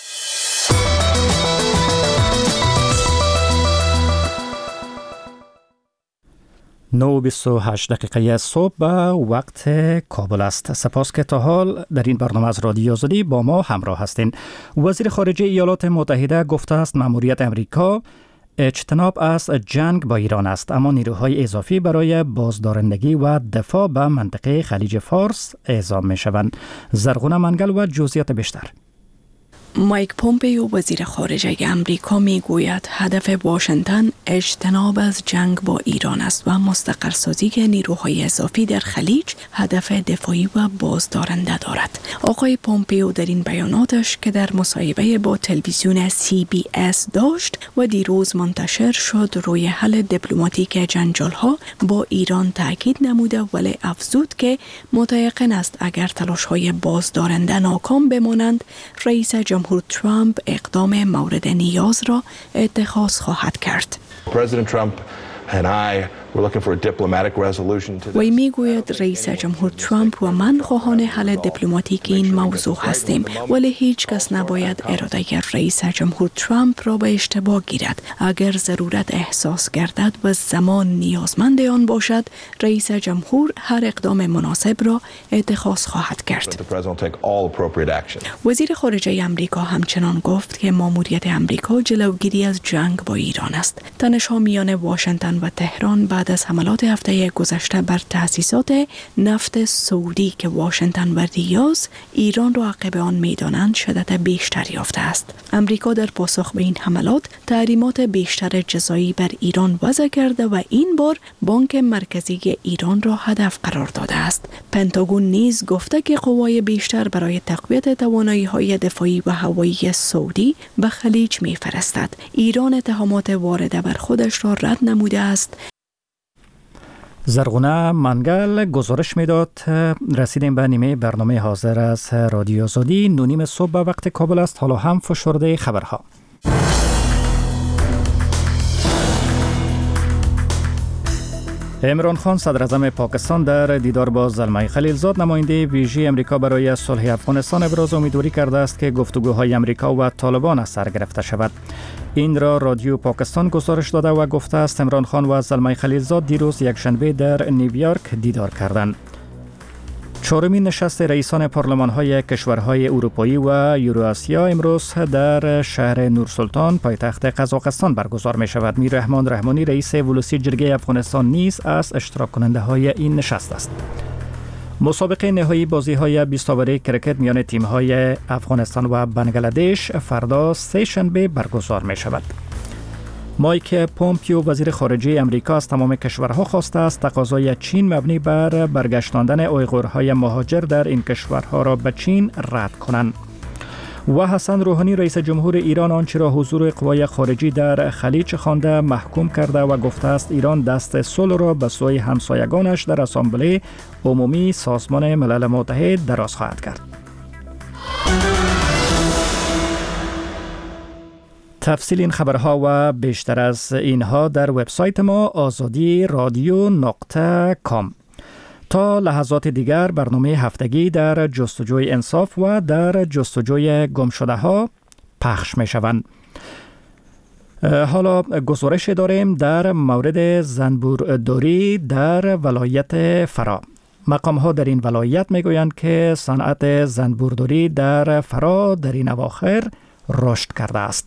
نه و بیست و هشت دقیقه صبح به وقت کابل است. سپاس که تا حال در این برنامه از رادیو آزادی با ما همراه هستین. وزیر خارجه ایالات متحده گفته است مأموریت امریکا اجتناب از جنگ با ایران است، اما نیروهای اضافی برای بازدارندگی و دفاع به منطقه خلیج فارس اعزام می شوند. زرغونه منگل و جزئیات بیشتر. مایک پومپیو وزیر خارجه امریکا می گوید هدف واشنگتن اجتناب از جنگ با ایران است و مستقرسازی نیروهای اضافی در خلیج هدف دفاعی و بازدارنده دارد. آقای پومپیو در این بیاناتش که در مصاحبه با تلویزیون سی بی اس داشت و دیروز منتشر شد روی حل دیپلماتیک جنجال‌ها با ایران تاکید نموده، ولی افزود که متیقن است اگر تلاش‌های بازدارنده ناکام بمانند رئیس جمهوری ترامپ اقدام مورد نیاز را اتخاذ خواهد کرد. President Trump and I وی میگوید رئیس جمهور ترامپ و من خواهان حل دیپلماتیک این موضوع هستیم، ولی هیچ کس نباید اراده رئیس جمهور ترامپ را به اشتباه گیرد. اگر ضرورت احساس گردد و زمان نیازمند آن باشد، رئیس جمهور هر اقدام مناسب را اتخاذ خواهد کرد. وزیر خارجه امریکا همچنان گفت که ماموریت امریکا جلوگیری از جنگ با ایران است. تنش‌ها میان واشنگتن و تهران بعد از حملات هفته گذشته بر تأسیسات نفت سعودی که واشنگتن و ریاض ایران را عقب آن می‌دانند شدت بیشتر یافته است. امریکا در پاسخ به این حملات تحریمات بیشتر جزایی بر ایران وضع کرده و این بار بانک مرکزی ایران را هدف قرار داده است. پنتاگون نیز گفته که قوای بیشتر برای تقویت توانایی‌های دفاعی و هوایی سعودی به خلیج می‌فرستد. ایران اتهامات وارده بر خودش را رد نموده است. زرغونه منگل گزارش میداد. رسیدیم به نیمه برنامه حاضر از رادیو آزادی. نونیم صبح به وقت کابل است. حالا هم فشرده خبرها. عمران خان صدر اعظم پاکستان در دیدار با زلمه خلیلزاد نماینده ویژه امریکا برای صلح افغانستان ابراز امیدواری کرده است که گفتگوهای امریکا و طالبان از سر گرفته شود. این را رادیو پاکستان گزارش داده و گفته است عمران خان و زلمه خلیلزاد دیروز یکشنبه در نیویورک دیدار کردند. چهارمین نشست رئیسان پارلمان‌های کشورهای اروپایی و یوراسیا امروز در شهر نورسلطان پایتخت قزاقستان برگزار می شود. میر رحمان رحمانی رئیس ولوسی جرگه افغانستان نیز از اشتراک کننده های این نشست است. مسابقه نهایی بازی‌های بیست اووری کرکت میان تیم‌های افغانستان و بنگلادش فردا سه شنبه برگزار می شود. مایک پومپیو وزیر خارجه امریکا از تمام کشورها خواسته است تقاضای چین مبنی بر برگشتاندن اویغورهای مهاجر در این کشورها را به چین رد کنند. و حسن روحانی رئیس جمهور ایران آنچه را حضور قوای خارجی در خلیج خوانده محکوم کرده و گفته است ایران دست صلح را به سوی همسایگانش در اسامبله عمومی سازمان ملل متحد دراز خواهد کرد. تفصیل این خبرها و بیشتر از اینها در وبسایت ما آزادی رادیو نقطه کام. تا لحظات دیگر برنامه هفتگی در جستجوی انصاف و در جستجوی گمشده ها پخش می شوند. حالا گزارش داریم در مورد زنبورداری در ولایت فرا. مقام ها در این ولایت می گویند که صنعت زنبورداری در فرا در این اواخر رشد کرده است.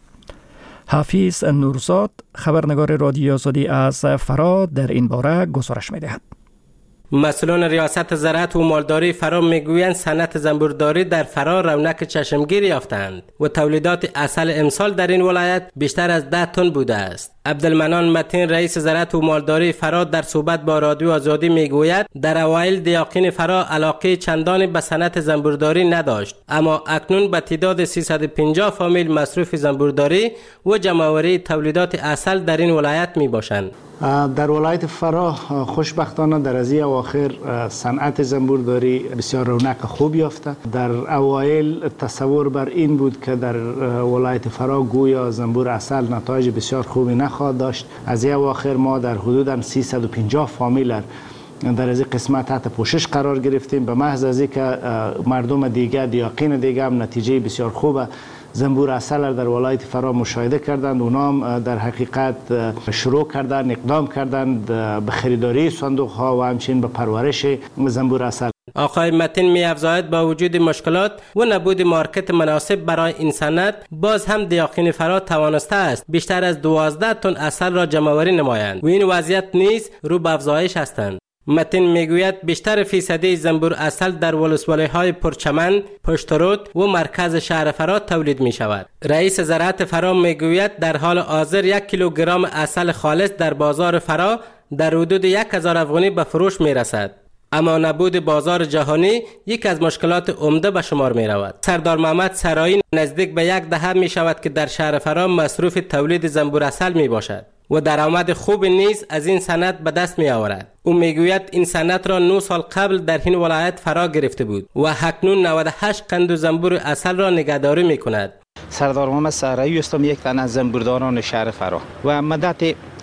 حافظ نورزاد خبرنگار رادیو آزادی از فرا در این باره گزارش می دهد. مسئولان ریاست زراعت و مالداری فرا میگویند صنعت زنبورداری در فرا رونق چشمگیر یافتند و تولیدات عسل امسال در این ولایت بیشتر از ده تن بوده است. عبدالمنان متین رئیس زراعت و مالداری فرا در صحبت با رادیو آزادی میگوید در اوایل دیاقین فرا علاقه چندانی به صنعت زنبورداری نداشت، اما اکنون به تعداد سیصد و پنجاه فامیل مصروف زنبورداری و جمع‌آوری تولیدات عسل در این ولایت میباشند. در ولایت فرا خوشبختانه در از اواخر صنعت زنبورداری بسیار رونق خوب یافته. در اوایل تصور بر این بود که در ولایت فرا گویا زنبور عسل نتایج بسیار خوبی نخواهد داشت. از اواخر ما در حدود سیصد و پنجاه فامیل در از قسمت تحت پوشش قرار گرفتیم. به محض از اینکه مردم دیگه دیاقین دیگه هم نتیجه بسیار خوبه زنبور عسل در ولایت فرا مشاهده کردند. اونا هم در حقیقت شروع کردند اقدام کردند به خریداری صندوق ها و همچنین به پرورش زنبور عسل. آقای متین می افزاید با وجود مشکلات و نبود مارکت مناسب برای این صنعت باز هم دیاقین فرا توانسته است بیشتر از دوازده تن عسل را جمع‌آوری نمایند و این وضعیت نیز رو به افزایش هستند. متین میگوید بیشتر فیصدی زنبور عسل در ولسوالی‌های پرچمن، پشترود و مرکز شهر فرا تولید می شود. رئیس زراعت فرا میگوید در حال حاضر یک کیلوگرم عسل خالص در بازار فرا در حدود یک هزار افغانی به فروش می رسد. اما نبود بازار جهانی یک از مشکلات عمده به شمار می رود. سردار محمد سرایی نزدیک به یک دهه می شود که در شهر فرا مصروف تولید زنبور عسل می باشد و درآمد خوب نیز از این صنعت به دست می آورد. او میگوید این صنعت را نه سال قبل در این ولایت فرا گرفته بود و اکنون نود و هشت قند زنبور عسل را نگهداری می کند. سردار محمد سرایی هستم، یک تن از زنبورداران شهر فرا و مدت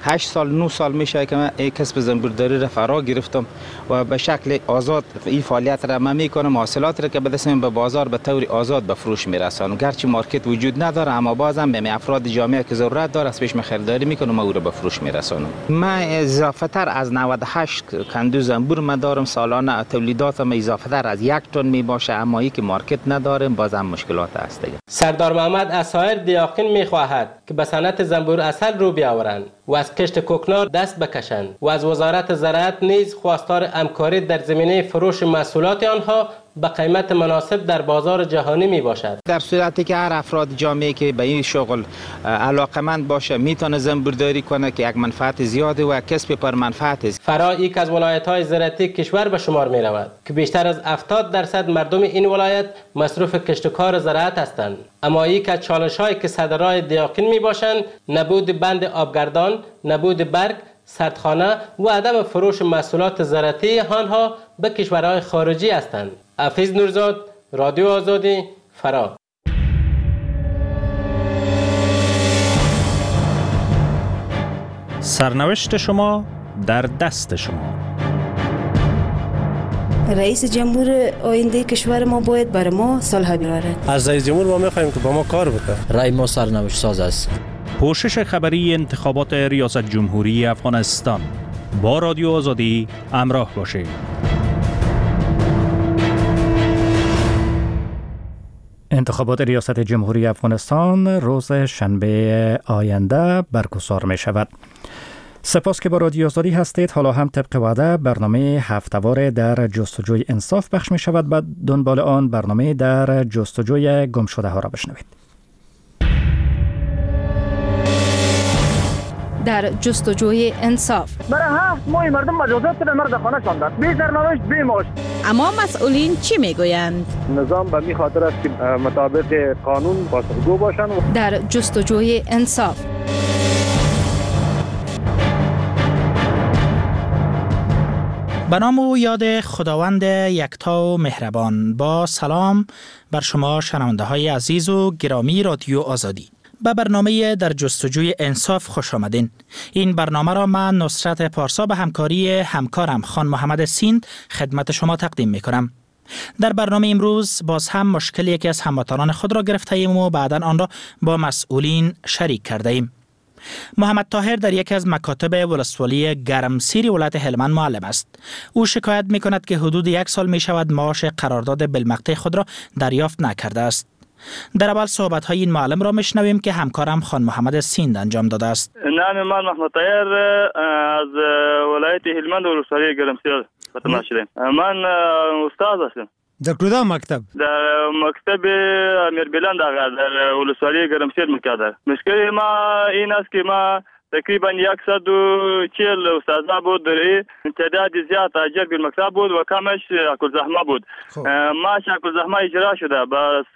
هشت سال نه سال میشه که من این کسب زنبورداری را فرا گرفتم و به شکل آزاد این فعالیت را من میکنم. حاصلات را که به دست به بازار به طور آزاد به فروش میرسانم. گرچه مارکت وجود نداره اما بازم به افراد جامعه که ضرورت داره از پیش خریداری میکنم و او را به فروش میرسانم. من اضافه تر از نود و هشت کندو زنبور من دارم. سالانه تولیداتم اضافه تر از یک تن می باشه اما ای که مارکت ندارم بازم مشکلات هست دیگه. سردار محمد از سایر دیاقین میخواهد که به صنعت زنبور اصل رو بیاورند و از کشت کوکنار دست بکشند و از وزارت زراعت نیز خواستار همکاری در زمینه فروش محصولات آنها به قیمت مناسب در بازار جهانی می باشد. در صورتی که هر افراد جامعه که به این شغل علاقمند باشه میتونه زنبورداری کنه که یک منفعت زیاده و کسب پر منفعت است. فرا یک از ولایت‌های زراعتی کشور به شمار می رود که بیشتر از هفتاد درصد مردم این ولایت مصروف کشت و کار زراعت هستند. اما یک از چالش‌هایی که صدرای دیاقین می باشند نبود بند آبگردان، نبود برگ، سردخانه و عدم فروش محصولات زراعتی آنها به کشورهای خارجی هستند. حفیظ نورزاد، رادیو آزادی، فرا. سرنوشت شما در دست شما. رئیس جمهور آینده کشور ما باید بر ما صلح بیاورد. از رئیس جمهور ما می‌خوایم که با ما کار بکنه. رای ما سرنوشت ساز است. پوشش خبری انتخابات ریاست جمهوری افغانستان. با رادیو آزادی همراه باشید. انتخابات ریاست جمهوری افغانستان روز شنبه آینده برگزار می شود. سپاس که با رادیو آزادی هستید. حالا هم طبق وعده برنامه هفته‌واره در جستجوی انصاف پخش می شود. بعد دنبال آن برنامه در جستجوی گمشده ها را بشنوید. در جستجوی انصاف برای هفت ماه مردم مجازات به مرد خانه شاندن، بی سرنوشت بی معاش. اما مسئولین چی میگویند؟ نظام به می خاطر است که مطابق قانون پاسخگو باشند. در جستجوی انصاف به نام و یاد خداوند یکتا و مهربان. با سلام بر شما شنونده های عزیز و گرامی رادیو آزادی. به برنامه در جستجوی انصاف خوش آمدین. این برنامه را من نصرت پارسا به همکاری همکارم خان محمد سیند خدمت شما تقدیم می کنم. در برنامه امروز باز هم مشکل یکی از هموطنان خود را گرفته ایم و بعداً آن را با مسئولین شریک کرده ایم. محمد طاهر در یکی از مکاتب ولسوالی گرمسیر ولایت هلمند معلم است. او شکایت می کند که حدود یک سال می شود معاش قرارداد بالمقطع خود را دریافت نکرده است. در اول صحبت های این معلم را میشنویم که همکارم خان محمد سیند انجام داده است. نام من محمد طاهر از ولایت هلمند ولسوالی گرمسیر متمم شدم. من استاد هستم. در کدام مکتب؟ در مکتب امیر بلند در ولسوالی گرمسیر میکردم. مشکل ما این است که ما تقریبا صد و چهل استاد بود، در تعداد زیاد اجر بالمکتب بود و کمش اکل زحمه بود. ما اکل زحمه اجرا شده بس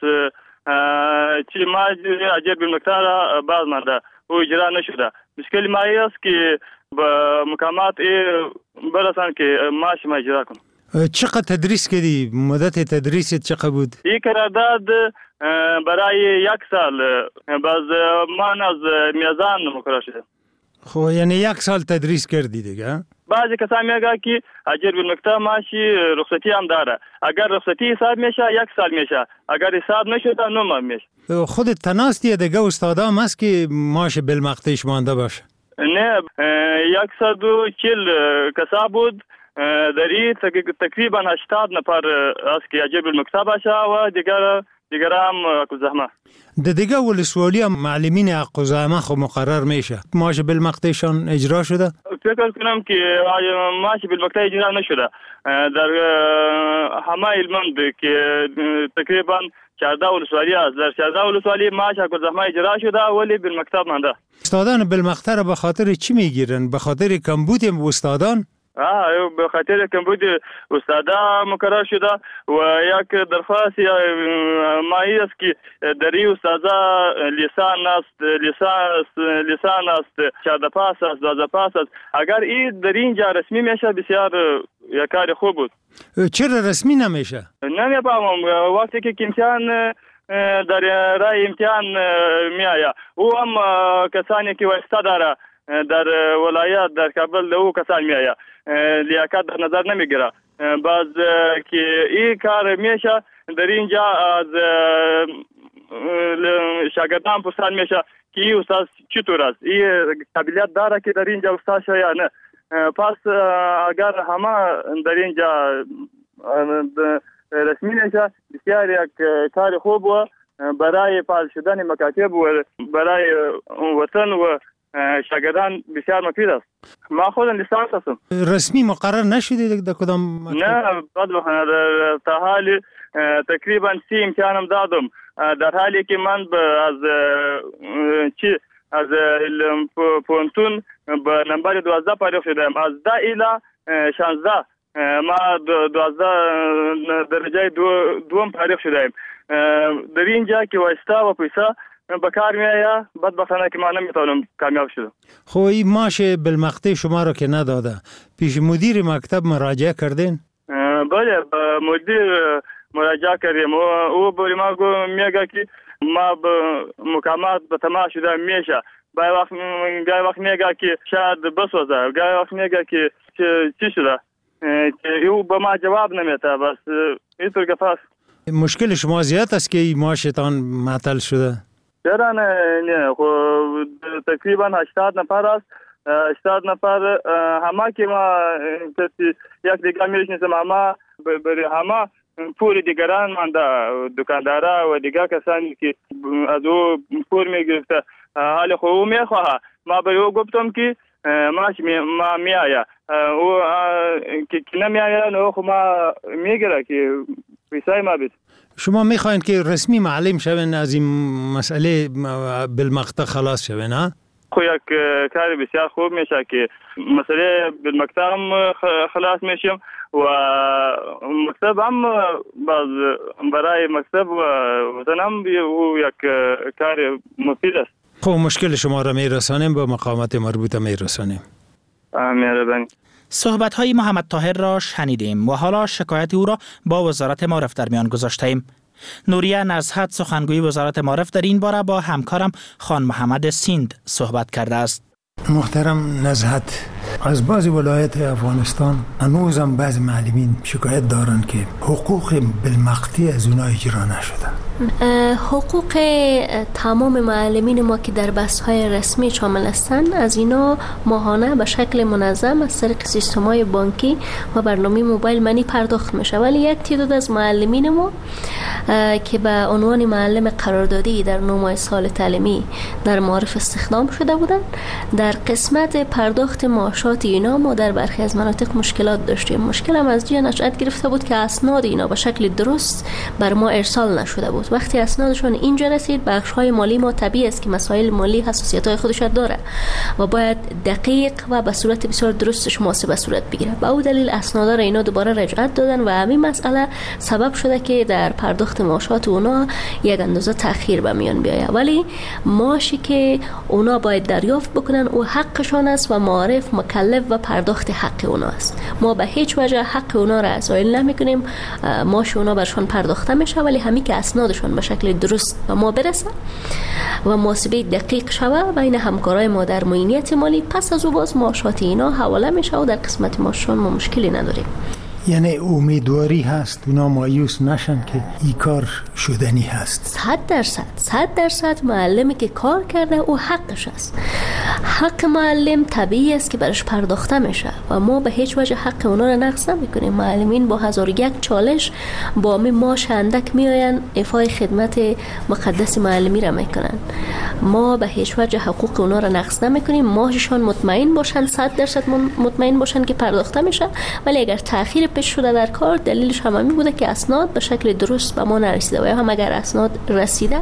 چی ما اجر بالمکتب باز مانده و اجرا نشده. مشکل ما است که با مقامات برسان که ماش ما اجرا کنم. چقدر تدریس کردی؟ مدت تدریست چقدر بود؟ این قرارداد برای یک سال باز من از میزان مقرر شده. خب یعنی یک سال تدریس کردی دیگه؟ بعضی کسان میگه که اجر بالمکتب ماشی رخصتی هم داره. اگر رخصتی حساب میشه یک سال میشه، اگر حساب نشده نه ماه میشه. خودت تناستی دیگه استادا هم هست که ماش بالمقطعش مانده باشه؟ نه، صد و چهل کسا بود. در این تقریبا هشتاد نفر است که اجر بالمکتب باشه و دیگر دیگر هم حق زحمه. د دیگه ولسوالی هم معلمین حق زحمه خو مقرر میشه. ماش بالمقطعشان اجرا شده؟ فکر کنم که ماش بالمقطع اجرا نشده. در همه هلمند که تقریبا چهارده ولسوالی است، در چهارده ولسوالی ماش حق زحمه اجرا شده ولی بالمکتب مانده. استادان بالمقطع را به خاطر چی میگیرن؟ به خاطر کمبود استادان؟ آه به خاطر کمبود استادا مقرر شده و یک درخواست مایی است که در این استادا لیسان است، لیسان لیسان است، چهارده پاس است، دوازده پاس است. اگر این در اینجا رسمی میشه بسیار یک کار خوب بود. چرا رسمی نمیشه؟ نمیفهمم. وقتی که امتحان در رای امتحان میآید او هم کسانی که واسطه داره در ولایت در کابل او کسان میآید لیاقت در نظر نمیگیره. باز که این کار میشه در اینجا از شاگردان پرسان میشه که این استاد چطور است، این قابلیت داره که در اینجا استاد شه یا نه. پس اگر همه در اینجا رسمی نشه بسیار یک کار خوب و برای فعال شدن مکاتب و برای وطن و شاگردان بسیار مفید است. ما خودم لیسانس هستم. رسمی مقرر نشدید در کدام؟ نه بعد تا حالی تقریبا سی امتحانم دادم، در حالی که من از چی از پونتون به نمبر دوازده پایدار شدم، از ده الی شانزده ما دوازده درجه دو دوم پایدار شدم. در اینجا که واسطه و پیسه به کار میآید، بدبختانه که ما نمیتونم کامیاب شدم. خب این معاش بالمقطع شما رو که نداده، پیش مدیر مکتب مراجعه کردین؟ بله به مدیر مراجعه کردیم و او به ما گو میگه که ما به مکالمات به تمام شده میشه. گاهی وقت گاهی وقت میگه که شاید بسوزه، گاهی وقت میگه که چی شده که او به ما جواب نمیده. بس اینطور که پس مشکل شما زیاد است که این معاشتان معطل شده؟ چرا نه نه خب تقریبا هشتاد نفر است. هشتاد نفر همه که ما یک دیگه میشناسم، همه برای همه پول دیگران مانده، دکاندارا و دیگر کسانی که از او پول میگرفته. حالا خب او میخواه، ما به او گفتم که ماش می ما میآید، او که نمیآید او خب ما میگیره که پیسای ما بید. شما میخواین که رسمی معلم شوین از این مسئله بالمقطع خلاص شوین ها؟ خو یک کار بسیار خوب میشه که مسئله بالمقطع هم خلاص میشیم و مکتب هم باز برای مکتب و وطن هم او یک کار مفید است. خب مشکل شما را میرسانیم به مقامات مربوطه میرسانیم. مهربانی. صحبت‌های محمد طاهر را شنیدیم و حالا شکایت او را با وزارت معارف در میان گذاشتیم. نوریه نزهت سخنگوی وزارت معارف در این باره با همکارم خان محمد سیند صحبت کرده است. محترم نزهت، از بعضی ولایت افغانستان هنوزم بعضی معلمین شکایت دارند که حقوق بالمقطع از اونها اجرا نشده. حقوق تمام معلمین ما که در بحث‌های رسمی شامل هستند، از اینا ماهانه به شکل منظم از طریق سیستم‌های بانکی و برنامه موبایل منی پرداخت میشه. ولی یک تعداد از معلمین ما که به عنوان معلم قراردادی در نو سال تعلیمی در معارف استخدام شده بودند، در قسمت پرداخت معاشات اینا ما در برخی از مناطق مشکلات داشتیم. مشکل هم از جای نشأت گرفته بود که اسناد اینا به شکل درست بر ما ارسال نشده بود. وقتی اسنادشون اینجا رسید، بخش‌های مالی ما طبیعی است که مسائل مالی حساسیت‌های خودش داره و باید دقیق و به صورت بسیار درستش محاسبه صورت بگیره. به اون دلیل اسنادا را اینا دوباره رجعت دادن و همین مسئله سبب شده که در پرداخت معاشات اونا یک اندازه تأخیر به میان بیاید. ولی معاشی که اونا باید دریافت بکنن او حقشان است و معارف مکلف و پرداخت حق اونا است. ما به هیچ وجه حق اونا را زایل نمی‌کنیم، معاش اونا برشان پرداخته میشه، ولی همین که اسنادشون به شکل درست به ما برسه و محاسبه دقیق شوه بین همکارای ما در معینیت مالی، پس از او باز معاشات اینا حواله میشه و در قسمت معاششون ما مشکلی نداریم. یعنی امیدواری هست اونا مایوس نشن که این کار شدنی هست؟ صد درصد صد درصد معلمی که کار کرده او حقش است. حق معلم طبیعی است که برش پرداخته میشه و ما به هیچ وجه حق اونا را نقص نمیکنیم. معلمین با هزار و یک چالش با می ماش اندک میآین ایفای خدمت مقدس معلمی را میکنن. ما به هیچ وجه حقوق اونا را نقص نمیکنیم. ماهشان مطمئن باشن، صد درصد مطمئن باشن که پرداخته میشه. ولی اگر تأخیر پیش شده در کار، دلیلش هم همین بوده که اسناد به شکل درست به ما نرسیده و یا هم اگر اسناد رسیده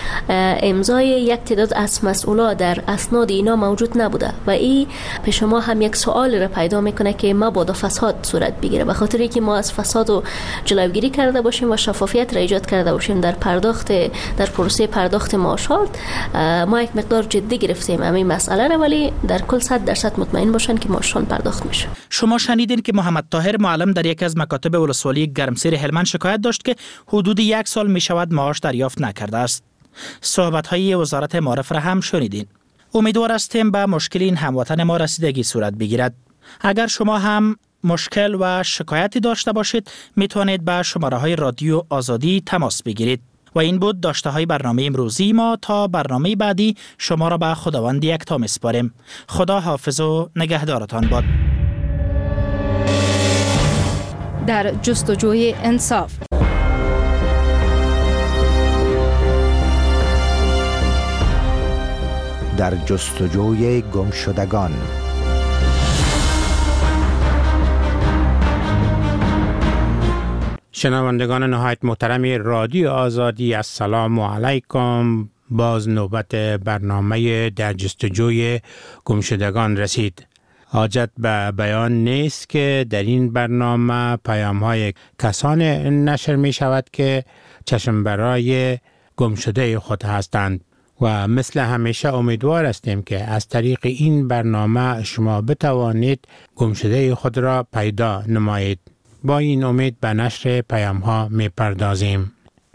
امضای یک تعداد از مسئولا در اسناد اینا موجود نبوده و این پیش ما هم یک سوال را پیدا میکنه که مبادا فساد صورت بگیره. به خاطر اینکه ما از فساد و جلوگیری کرده باشیم و شفافیت را ایجاد کرده باشیم در پرداخت در پروسه پرداخت معاشات، ما یک مقدار جدی گرفتیم همین مسئله را، ولی در کل صد درصد مطمئن باشن که معاششون پرداخت میشه. شما شنیدین که محمد طاهر معلم در یکی از مکاتب ولسوالی گرمسیر هلمند شکایت داشت که حدود یک سال می شود معاش دریافت نکرده است. صحبت‌های وزارت معارف را هم شنیدین. امیدوار هستیم به مشکل این هموطن ما رسیدگی صورت بگیرد. اگر شما هم مشکل و شکایتی داشته باشید میتونید به شماره های رادیو آزادی تماس بگیرید. و این بود داشته های برنامه امروزی ما. تا برنامه بعدی شما را به خداوند یکتا میسپاریم. خدا حافظ و نگهدارتان باد. در جستجوی انصاف. در جستجوی گمشدگان. شنوندگان نهایت محترم رادیو آزادی، السلام علیکم. باز نوبت برنامه در جستجوی گمشدگان رسید. حاجت به بیان نیست که در این برنامه پیام های کسان نشر می شود که چشم برای گمشده خود هستند و مثل همیشه امیدوار هستیم که از طریق این برنامه شما بتوانید گمشده خود را پیدا نمایید. با این امید به نشر پیام ها می پردازیم.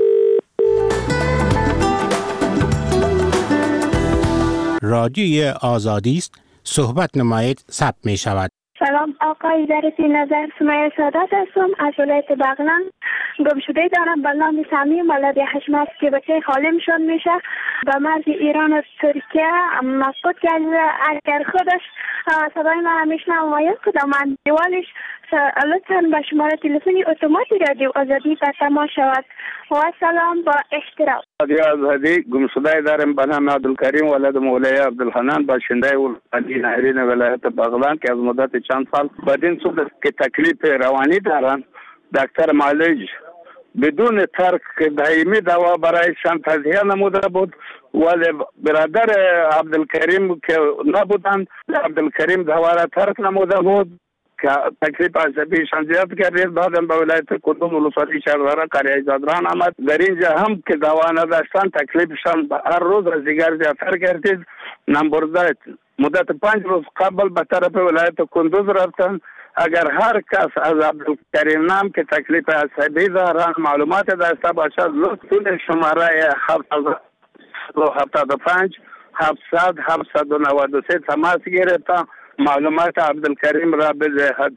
رادیوی آزادی است، صحبت نمایید ثبت می شود. سلام آقای ظریفی، نظر سمیه سادات هستم از ولایت بغلان. گمشده دارم به نام سمی مولد حشمت که بچه خالم شد میشه به مرز ایران و ترکیه مفقود کرده. اگر خودش صدای من میشنم و یک کدام من دیوالش لطفا به شماره تلفنی اتوماتی رادیو آزادی به تماس شود. و سلام با احترام. رادیو آزادی گمشده دارم به نام عبدالکریم ولد مولای عبدالحنان، باشنده ولایت نهرین ولایت بغلان که از مدت چند سال بدین صورت که تکلیف روانی دارن. دکتر معالج بدون ترک دائمی دوا برایشان تضحیه نموده بود، ولی برادر عبدالکریم که نبودند، عبدالکریم دوا را ترک نموده بود که تکلیف عصبیشان زیاد کردید. بعدم به ولایت کردون ولسوالی شهردار قریه زادران آمد. در اینجا هم که دوا نداشتن تکلیفشان هر روز از دیگر زیادتر کردید. نمبردار مدت پنج روز قبل به طرف ولایت کندوز رفتن. اگر هر کس از عبدالکریم نام که تکلیف عصبی دارن معلومات داشته باشد لطفاً شماره هفتاد و پنج هفتصد هفتصد و نود و سه تماس گیرید تا معلومات عبدالکریم را بدهد.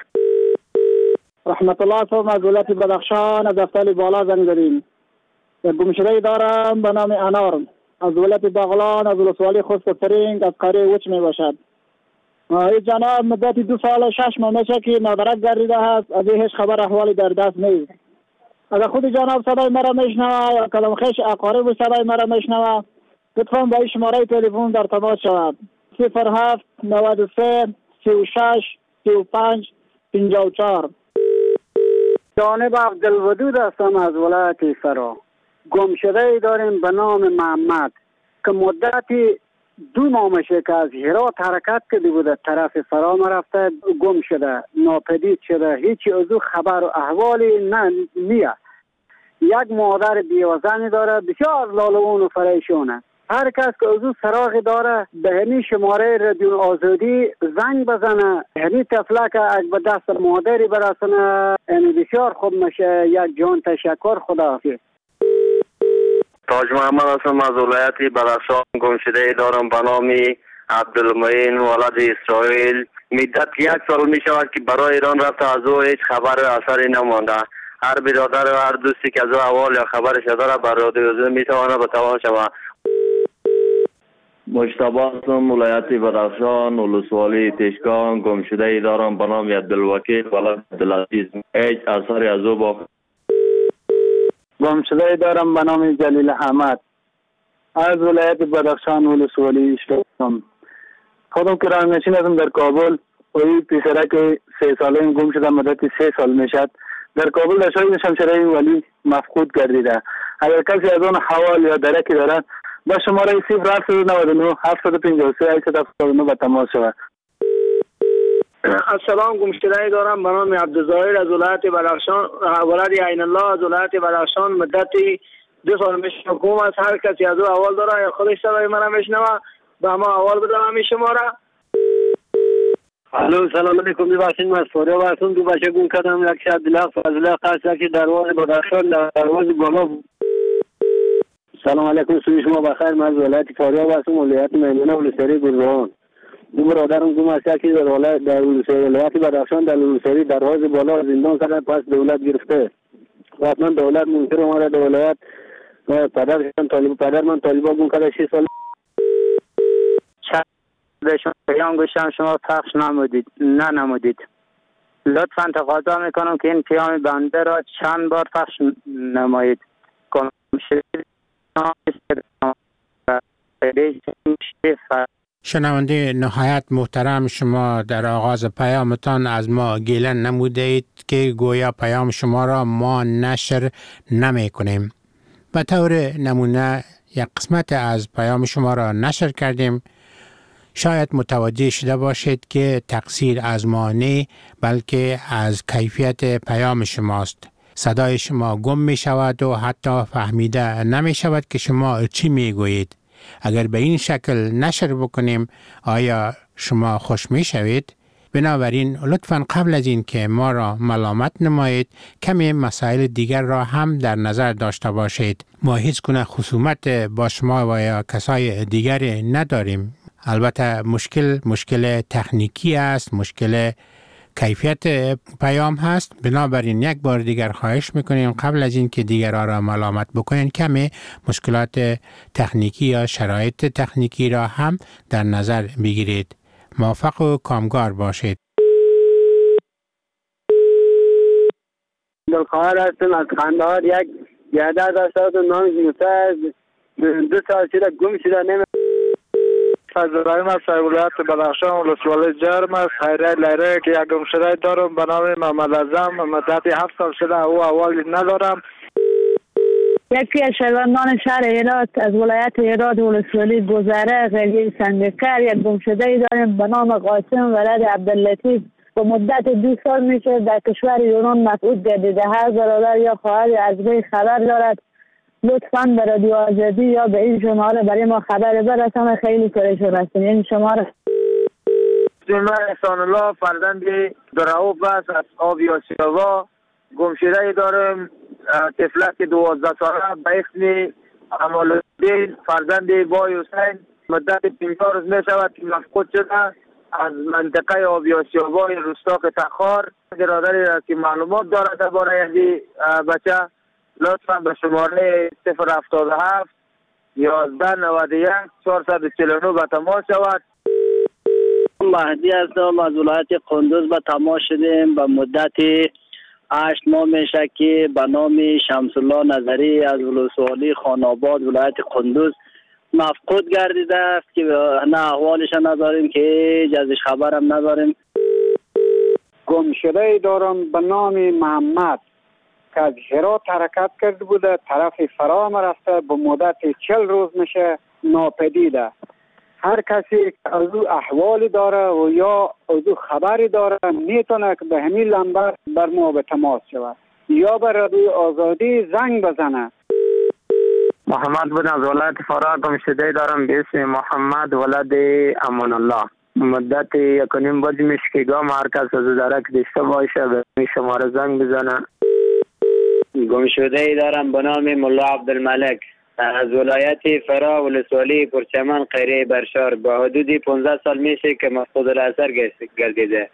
رحمت الله صاحب از ولایت بدخشان از افتال بالا زنگ زدیم. گمشده دارم به نام انار از ولایت بغلان از ولسوالی خست ترینگ از قریه وچ می باشد. ای جناب مدت دو سال و شش ماه میشه که مدرک گردیده هست، از هیچ خبر احوالی در دست نیست. اگر خود جناب صدای مرا میشنوه یا کلام خیش اقارب صدای مرا میشنوه لطفاً با این شماره تلفن در تماس شود. صفر هفت نود و سه سی و شش سی و پنج پنجاه و چهار. جانب عبدالودود هستم از ولایت فرا. گمشده داریم به نام محمد که مدتی دو ماه میشه که از هرات حرکت کرده بوده، طرف فرا رفته، گم شده، ناپدید شده، هیچی از او خبر و احوالی نه نیه. یک مادر بیوزنی داره، بسیار لالوون و فریشونه. هر کس که از او سراغی داره به همین شماره رادیو آزادی زنگ بزنه، همین طفله که اگه به دست مادری برسونه یعنی بسیار خوب میشه. یک جان تشکر، خداحافظ. تاج محمد هستم از ولایت بدخشان. گمشده دارم به نام عبدالمعین ولد اسرائیل. مدت یک سال می شود که برای ایران رفته، از او هیچ خبر و اثری نمانده. هر برادر و هر دوستی که از او احوال یا خبرش داره بر رادیو می تواند به تماس شود. مجتبی هستم ولایت بدخشان ولسوالی تشکان. گمشده دارم به نام عبدالوکیل ولد عبدالعزیز. هیچ اثری از او با گمشده دارم به نام جلیل احمد از ولایت بدخشان ولسوالی شدم. خودم کرانشین هستم در کابل و این پسرک سه ساله گم شده، مدت سه سال میشد. در کابل در شهر شمشیره ولی مفقود گردیده. اگر کسی از آن حوال یا درکی دارد با شماره صفر هفت نود و نه هفتصد و پنجاه و سه هشتصد و هفتاد و نه به تماس شود. السلام، گمشده دارم به نام عبدالظاهر از ولایت بدخشان، ولایت عین الله از ولایت بدخشان. مدتی دو سال میشه گم است. هر کسی از او احوال داره یا خودش صدای من میشنوه به ما احوال بده همین شماره. الو سلام علیکم. ببخشید من از فاریاب هستم. دو بچه گم کردم، یک شب دلق فضله قصد که درواز بدخشان در درواز بالا. سلام علیکم، سوی شما بخیر. من از ولایت فاریاب هستم، ولایت میمنه ولسوالی گلزاران. دو برادرم گم است، یکی در ولایت در ولایت بدخشان در ولسوالی در حوض بالا زندان کردن، پس دولت گرفته. حتما دولت منکر اومده در ولایت. پدرشان طالب پدر من طالبا گم کرده شش سال. بهشون پیام گوشم شما پخش نمودید نه نمودید. لطفا تقاضا میکنم که این پیام بنده را چند بار پخش نمایید. شنونده نهایت محترم، شما در آغاز پیامتان از ما گله نمودید که گویا پیام شما را ما نشر نمی کنیم. به طور نمونه یک قسمت از پیام شما را نشر کردیم. شاید متوجه شده باشید که تقصیر از ما نه، بلکه از کیفیت پیام شماست. صدای شما گم می شود و حتی فهمیده نمی شود که شما چی می گویید. اگر به این شکل نشر بکنیم آیا شما خوش می شوید؟ بنابراین لطفاً قبل از این که ما را ملامت نمایید کمی مسائل دیگر را هم در نظر داشته باشید. ما هیچ گونه خصومت با شما و یا کسای دیگر نداریم. البته مشکل مشکل تکنیکی است، مشکل کیفیت پیام هست. بنابراین یک بار دیگر خواهش میکنیم قبل از این که دیگران را ملامت بکنین کمی مشکلات تکنیکی یا شرایط تکنیکی را هم در نظر بگیرید. موفق و کامگار باشید. دلخواه هستم از خندهار. یک یاده داشته و نام موسی دو سال شده گم شده. نمی فضلالرحیم از ولایت بدخشان ولسوالی جرم است. خیره لیره که یک گم شده دارم به نام محمد اعظم. مدت هفت سال شده او اول ندارم. یکی از شهروندان شهر هرات از ولایت هرات ولسوالی گذره قریه سنگکر یک گم شده داریم به نام قاسم ولد عبداللطیف. به مدت دو سال میشه در کشور یونان مفقود گردیده. هر برادر یا خواهر از وی خبر دارد لطفاً به رادیو آزادی یا به این شماره برای ما خبر برسانه. خیلی پریشان هستیم. این شماره من احسان الله فرزند دراوب است از آویاسیاوا. گم شده دارم طفلک دوازده ساله به اسم امالالدین فرزند بای حسین. مدت پنجاه روز می شود که مفقود شده از منطقه آویاسیاوا روستاق تخار. برادری را که معلومات دارد درباره این بچه لطفاً به شماره صفر هفتاد و هفت یازده نود و یک چهارصد و چهل و نه به تماس شود. مهدی هستم از ولایت قندوز به تماس شدیم. به مدت هشت ماه میشه که به نام شمس الله نظری از ولسوالی خاناباد ولایت قندوز مفقود گردیده است که نه احوالش نداریم که ازش خبرم نداریم. گم شده دارم به نام محمد که از هرات حرکت کرده بوده طرف فرام رفته. به مدت چل روز میشه ناپدیده. هر کسی که از او احوالی داره و یا از او خبری داره میتونه که به همین لمبر بر ما به تماس شود یا به رادیو آزادی زنگ بزنه. محمد بود از ولایت فرا. گم شده دارم به اسم محمد ولد امان الله. مدت یک و نیم بازی میشه که گام هر کس از درک داشته باشه به این شماره زنگ بزنه. گم شده ای دارم به نام ملا عبدالملک از ولایت فرا ولسوالی پرچمن قریه برشار. با حدود پانزده سال میشه که مفقود الاثر گردیده.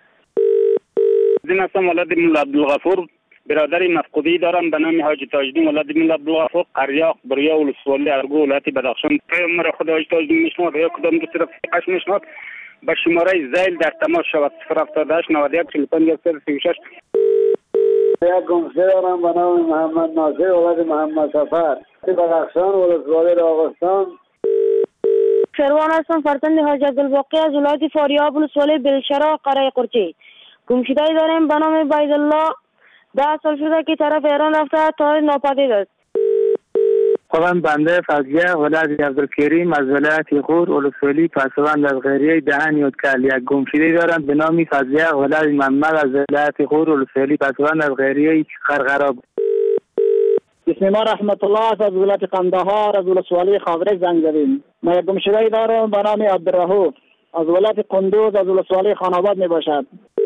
زین هستم ولد ملا عبدالغفور. برادری مفقودی دارم به نام حاجی تاجدین ولد ملا عبدالغفور قریاق بریا ولسوالی ارگو ولایت بدخشان. پیام خدا حاجی تاجدین میشنواد یا کدام دو طرف قش میشنواد به شماره زیل در تماس شود صفر هفتاد و هشت نود و یک چهل و پنج سی و شش. یک گم شده دارم به نام محمد ناصر ولد محمد سفر بدخشان ولسوالی راغستان. شروان هستم فرزند حاج عبدالباقی از ولایت فاریاب ولسوالی بلشرا قریه قرچی. گم شده داریم به نام بایدالله. ده سال شده که طرف ایران رفته تا ناپدید است. خودم بنده فضیه ولد عبدالکریم از ولایت خور ولسوالی پسوند از غیریه دهن یودکل. یک گم شده دارم به نام فضیه ولد محمد از ولایت خور ولسوالی پسوند از غیریه قرقراب. بسم ما رحمت الله از ولایت قندهار از ولسوالی خاوره زنگ زدیم. ما یک گم شده دارم به نام عبدالرحوف از ولایت قندوز از ولسوالی خاناباد می باشد.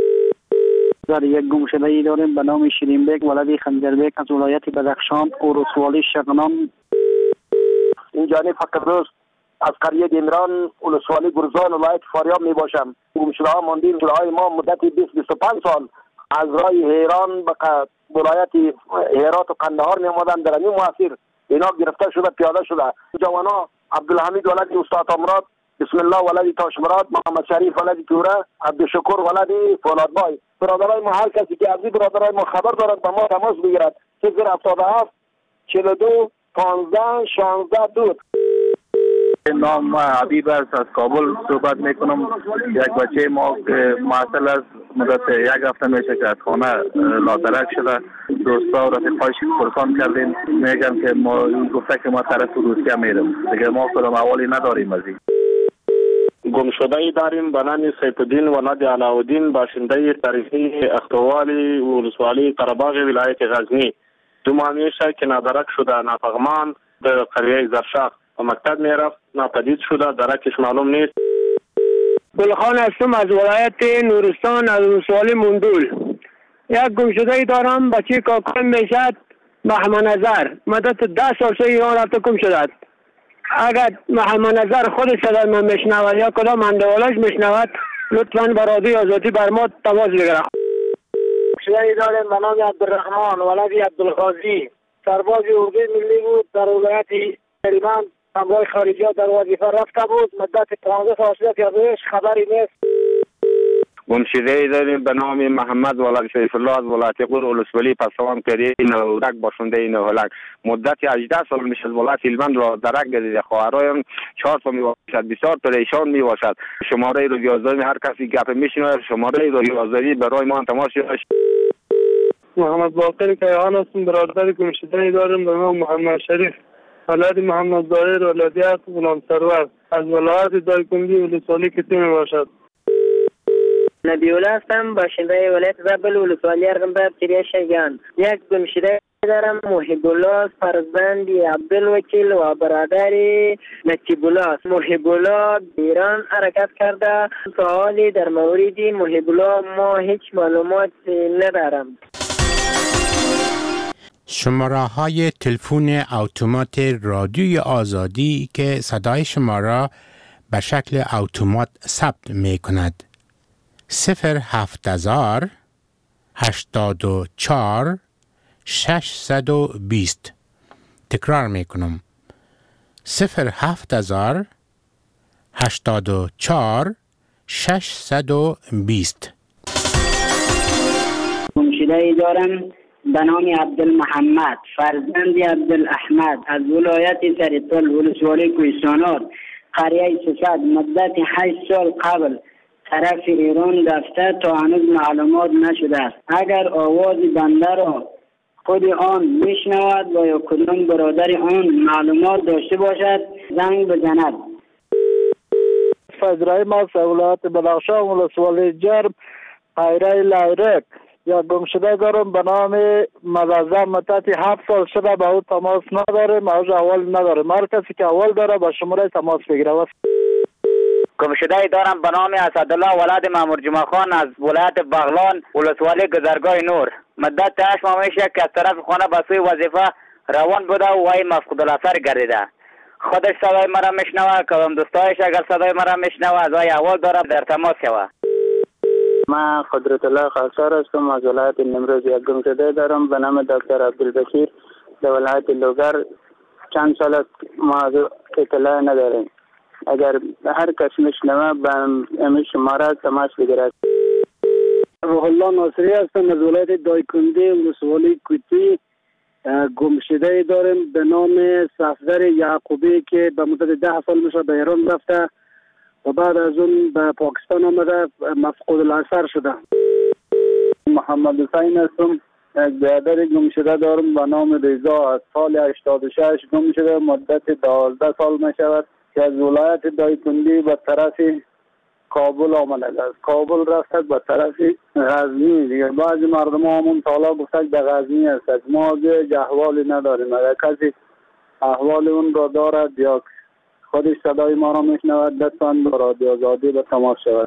در یک گم شده ای داریم به نام شیرین بیگ ولد خنجربیگ از ولایت بدخشان ولسوالی شغنان. این جانب فقط روز از قریه دیمران ولسوالی گرزان ولایت فاریاب می باشم. گمشده ها ماندیم های ما مدت بیست بیست و پنج سال از راه ایران به ولایت هرات و قندهار می آمدن. در این مسیر اینا گرفته شده پیاده شده. جوانا عبدالحمید ولد استاد امراد، بسم الله ولد تاشمراد، محمد شریف ولد توره، عبدالشکر ولد فولادبای. برادرای ما هر کسی که از این برادرای ما خبر دارد با ما تماس بگیرد. صفر هفتاد و هفت چهل و دو پانزده شانزده دو. نام حبیب است، از کابل صحبت میکنم. یک بچه ما که معطل است مدت یک هفته میشه که از خانه نادرک شده. دوستا و رفیقایش پرسان کردیم میگن که ما گفته که ما طرف روسیه میرم دیگه. ما کدام احوالی نداریم. از این گم شده ای داریم به نام سیف الدین ولد علاءالدین، باشنده تاریخی اختوالی ولسوالی قره‌باغ ولایت غزنی. دو ماه میشه که نادرک شده، نافغمان در قریه زرشاق و مکتب میرفت، ناپدید شده، درکش معلوم نیست. گلخان هستم از ولایت نورستان از ولسوالی مندول. یک گمشده ای دارم، بچه کاکایم میشد محمد نظر، مدت ده سال سه ایران رفته گم شده. اگر محمد نظر خود صدای من میشنود یا کدام اندوالش میشنود لطفاً برادی آزادی بر ما تماس بگیره. گمشده ای دارم به نام عبدالرحمن ولد عبدالغازی، سرباز اردوی ملی بود در ولایت هلمند. اموال خارجی ها در وظیفه رفته بود، مدت پانزده سال شده که ازش خبری نیست. گمشده ای داریم به نام محمد ولد سیف الله از ولایت غور ولسوالی پسوان کریه نورک باشنده نورک. مدت هجده سال میشه از ولایت هلمند را درک گردیده. خواهرای چهار تا میباشد، بسیار پریشان میباشد. شماره رادیو آزادی هر کسی گپ میشنوه شماره رادیو آزادی برای ما تماس بگیرید. محمد باقر کیهان هستم، برادر گمشده ای دارم به نام محمد شریف ولد محمد ظاهر ولدیت غلام سرور از ولایت دایکنډي ولسوالی کتی می باشد. نبی الله هستم، باشنده ولایت زابل ولسوالی ارغنداب کریه شیگان. یک گمشده دارم محب الله فرزند عبدالوکیل و برادر نجیب الله. محب الله ایران حرکت کرده. سوالی در مورد محب الله ما هیچ معلومات ندارم. شماره های تلفن اتومات رادیوی آزادی که صدای شما را به شکل اتومات ثبت می کند. صفر هفت هزار هشتاد و چهار ششصد و بیست. تکرار می کنم. صفر هفت هزار هشتاد و چهار ششصد و بیست. گمشده ای دارم به نام عبدالمحمد فرزند عبدالاحمد از ولایت سرطال ولسوالی کوهستانات قریه سفید. مدت هشت سال قبل طرف ایران رفته تا هنوز معلومات نشده است. اگر آواز بنده را خود آن میشنود و یا کدام برادر آن معلومات داشته باشد زنگ بزند. فضرائیم از ولایت بدخشان ولسوالی جرم قریه لایرک. یا گمشده دارم به نام مزازم مدت هفت سال شده به او تماس نداریم، اوج اول نداریم. هر کسی که اول داره با شماره تماس بگیره. گمشده دارم به نام اسدالله ولد مامور جمعه خان از ولایت بغلان ولسوالی گذرگاه نور. مدت هشت ماه میشه که از طرف خانه به سوی وظیفه روان بوده و وی مفقود الاثر گردیده. خودش صدای مرا میشنوه، کدام دوستایش اگر صدای مرا میشنوه از وی اول داره در تماس شوه. من قدرت الله خاصار هستم، از ولایت نیمروز. یک گمشده دارم به نام دکتر عبدالبشیر در ولایت لوگر. چند سال است ما از اطلاع نداریم. اگر هر کس میشنوه به امی شماره تماس بگیرد. روح الله ناصری هستم، از ولایت دایکنډي ولسوالی کوتی. گمشده داریم به نام صفدر یعقوبی که به مدت ده سال میشه به ایران رفته و بعد از اون به پاکستان آمده مفقود الاثر شده. محمد حسین هستم، یک برادر گمشده دارم به نام رضا از سال هشتاد و شش گم شده. مدت دوازده سال می شود که از ولایت دایکنډي به طرف کابل آمده است. کابل رفته به طرف غزنی. دیگه بعضی مردم همون سالا گفتن به غزنی است. ما دیگه احوالی نداریم. اگر کسی احوال اون را دارد یا خودش صدای ما را میشنود لطفاً با رادیو آزادی به تماس شود.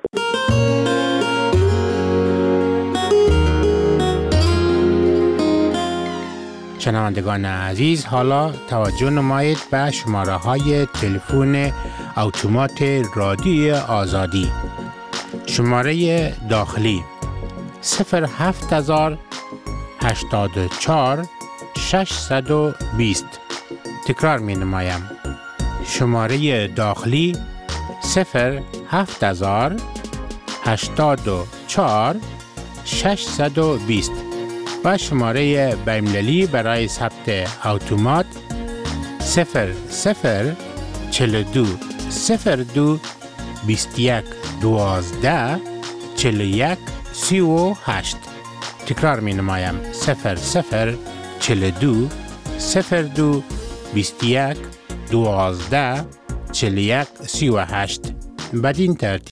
شنوندگان عزیز، حالا توجه نمایید به شماره های تلفن اتومات رادیوی آزادی. شماره داخلی صفر هفت هزار هشتاد و چهار ششصد و بیست. تکرار می نمایم. شماره داخلی صفر هفت هزار هشتاد و چهار ششصد و بیست و شماره بین‌المللی برای ثبت اتومات صفر صفر چهل و دو صفر دو بیست و یک دوازده چهل و یک سی و هشت. تکرار می نمایم. صفر صفر چهل و دو صفر دو بیست و یک دوازده چهل و یک سی و هشت. بدین ترتیب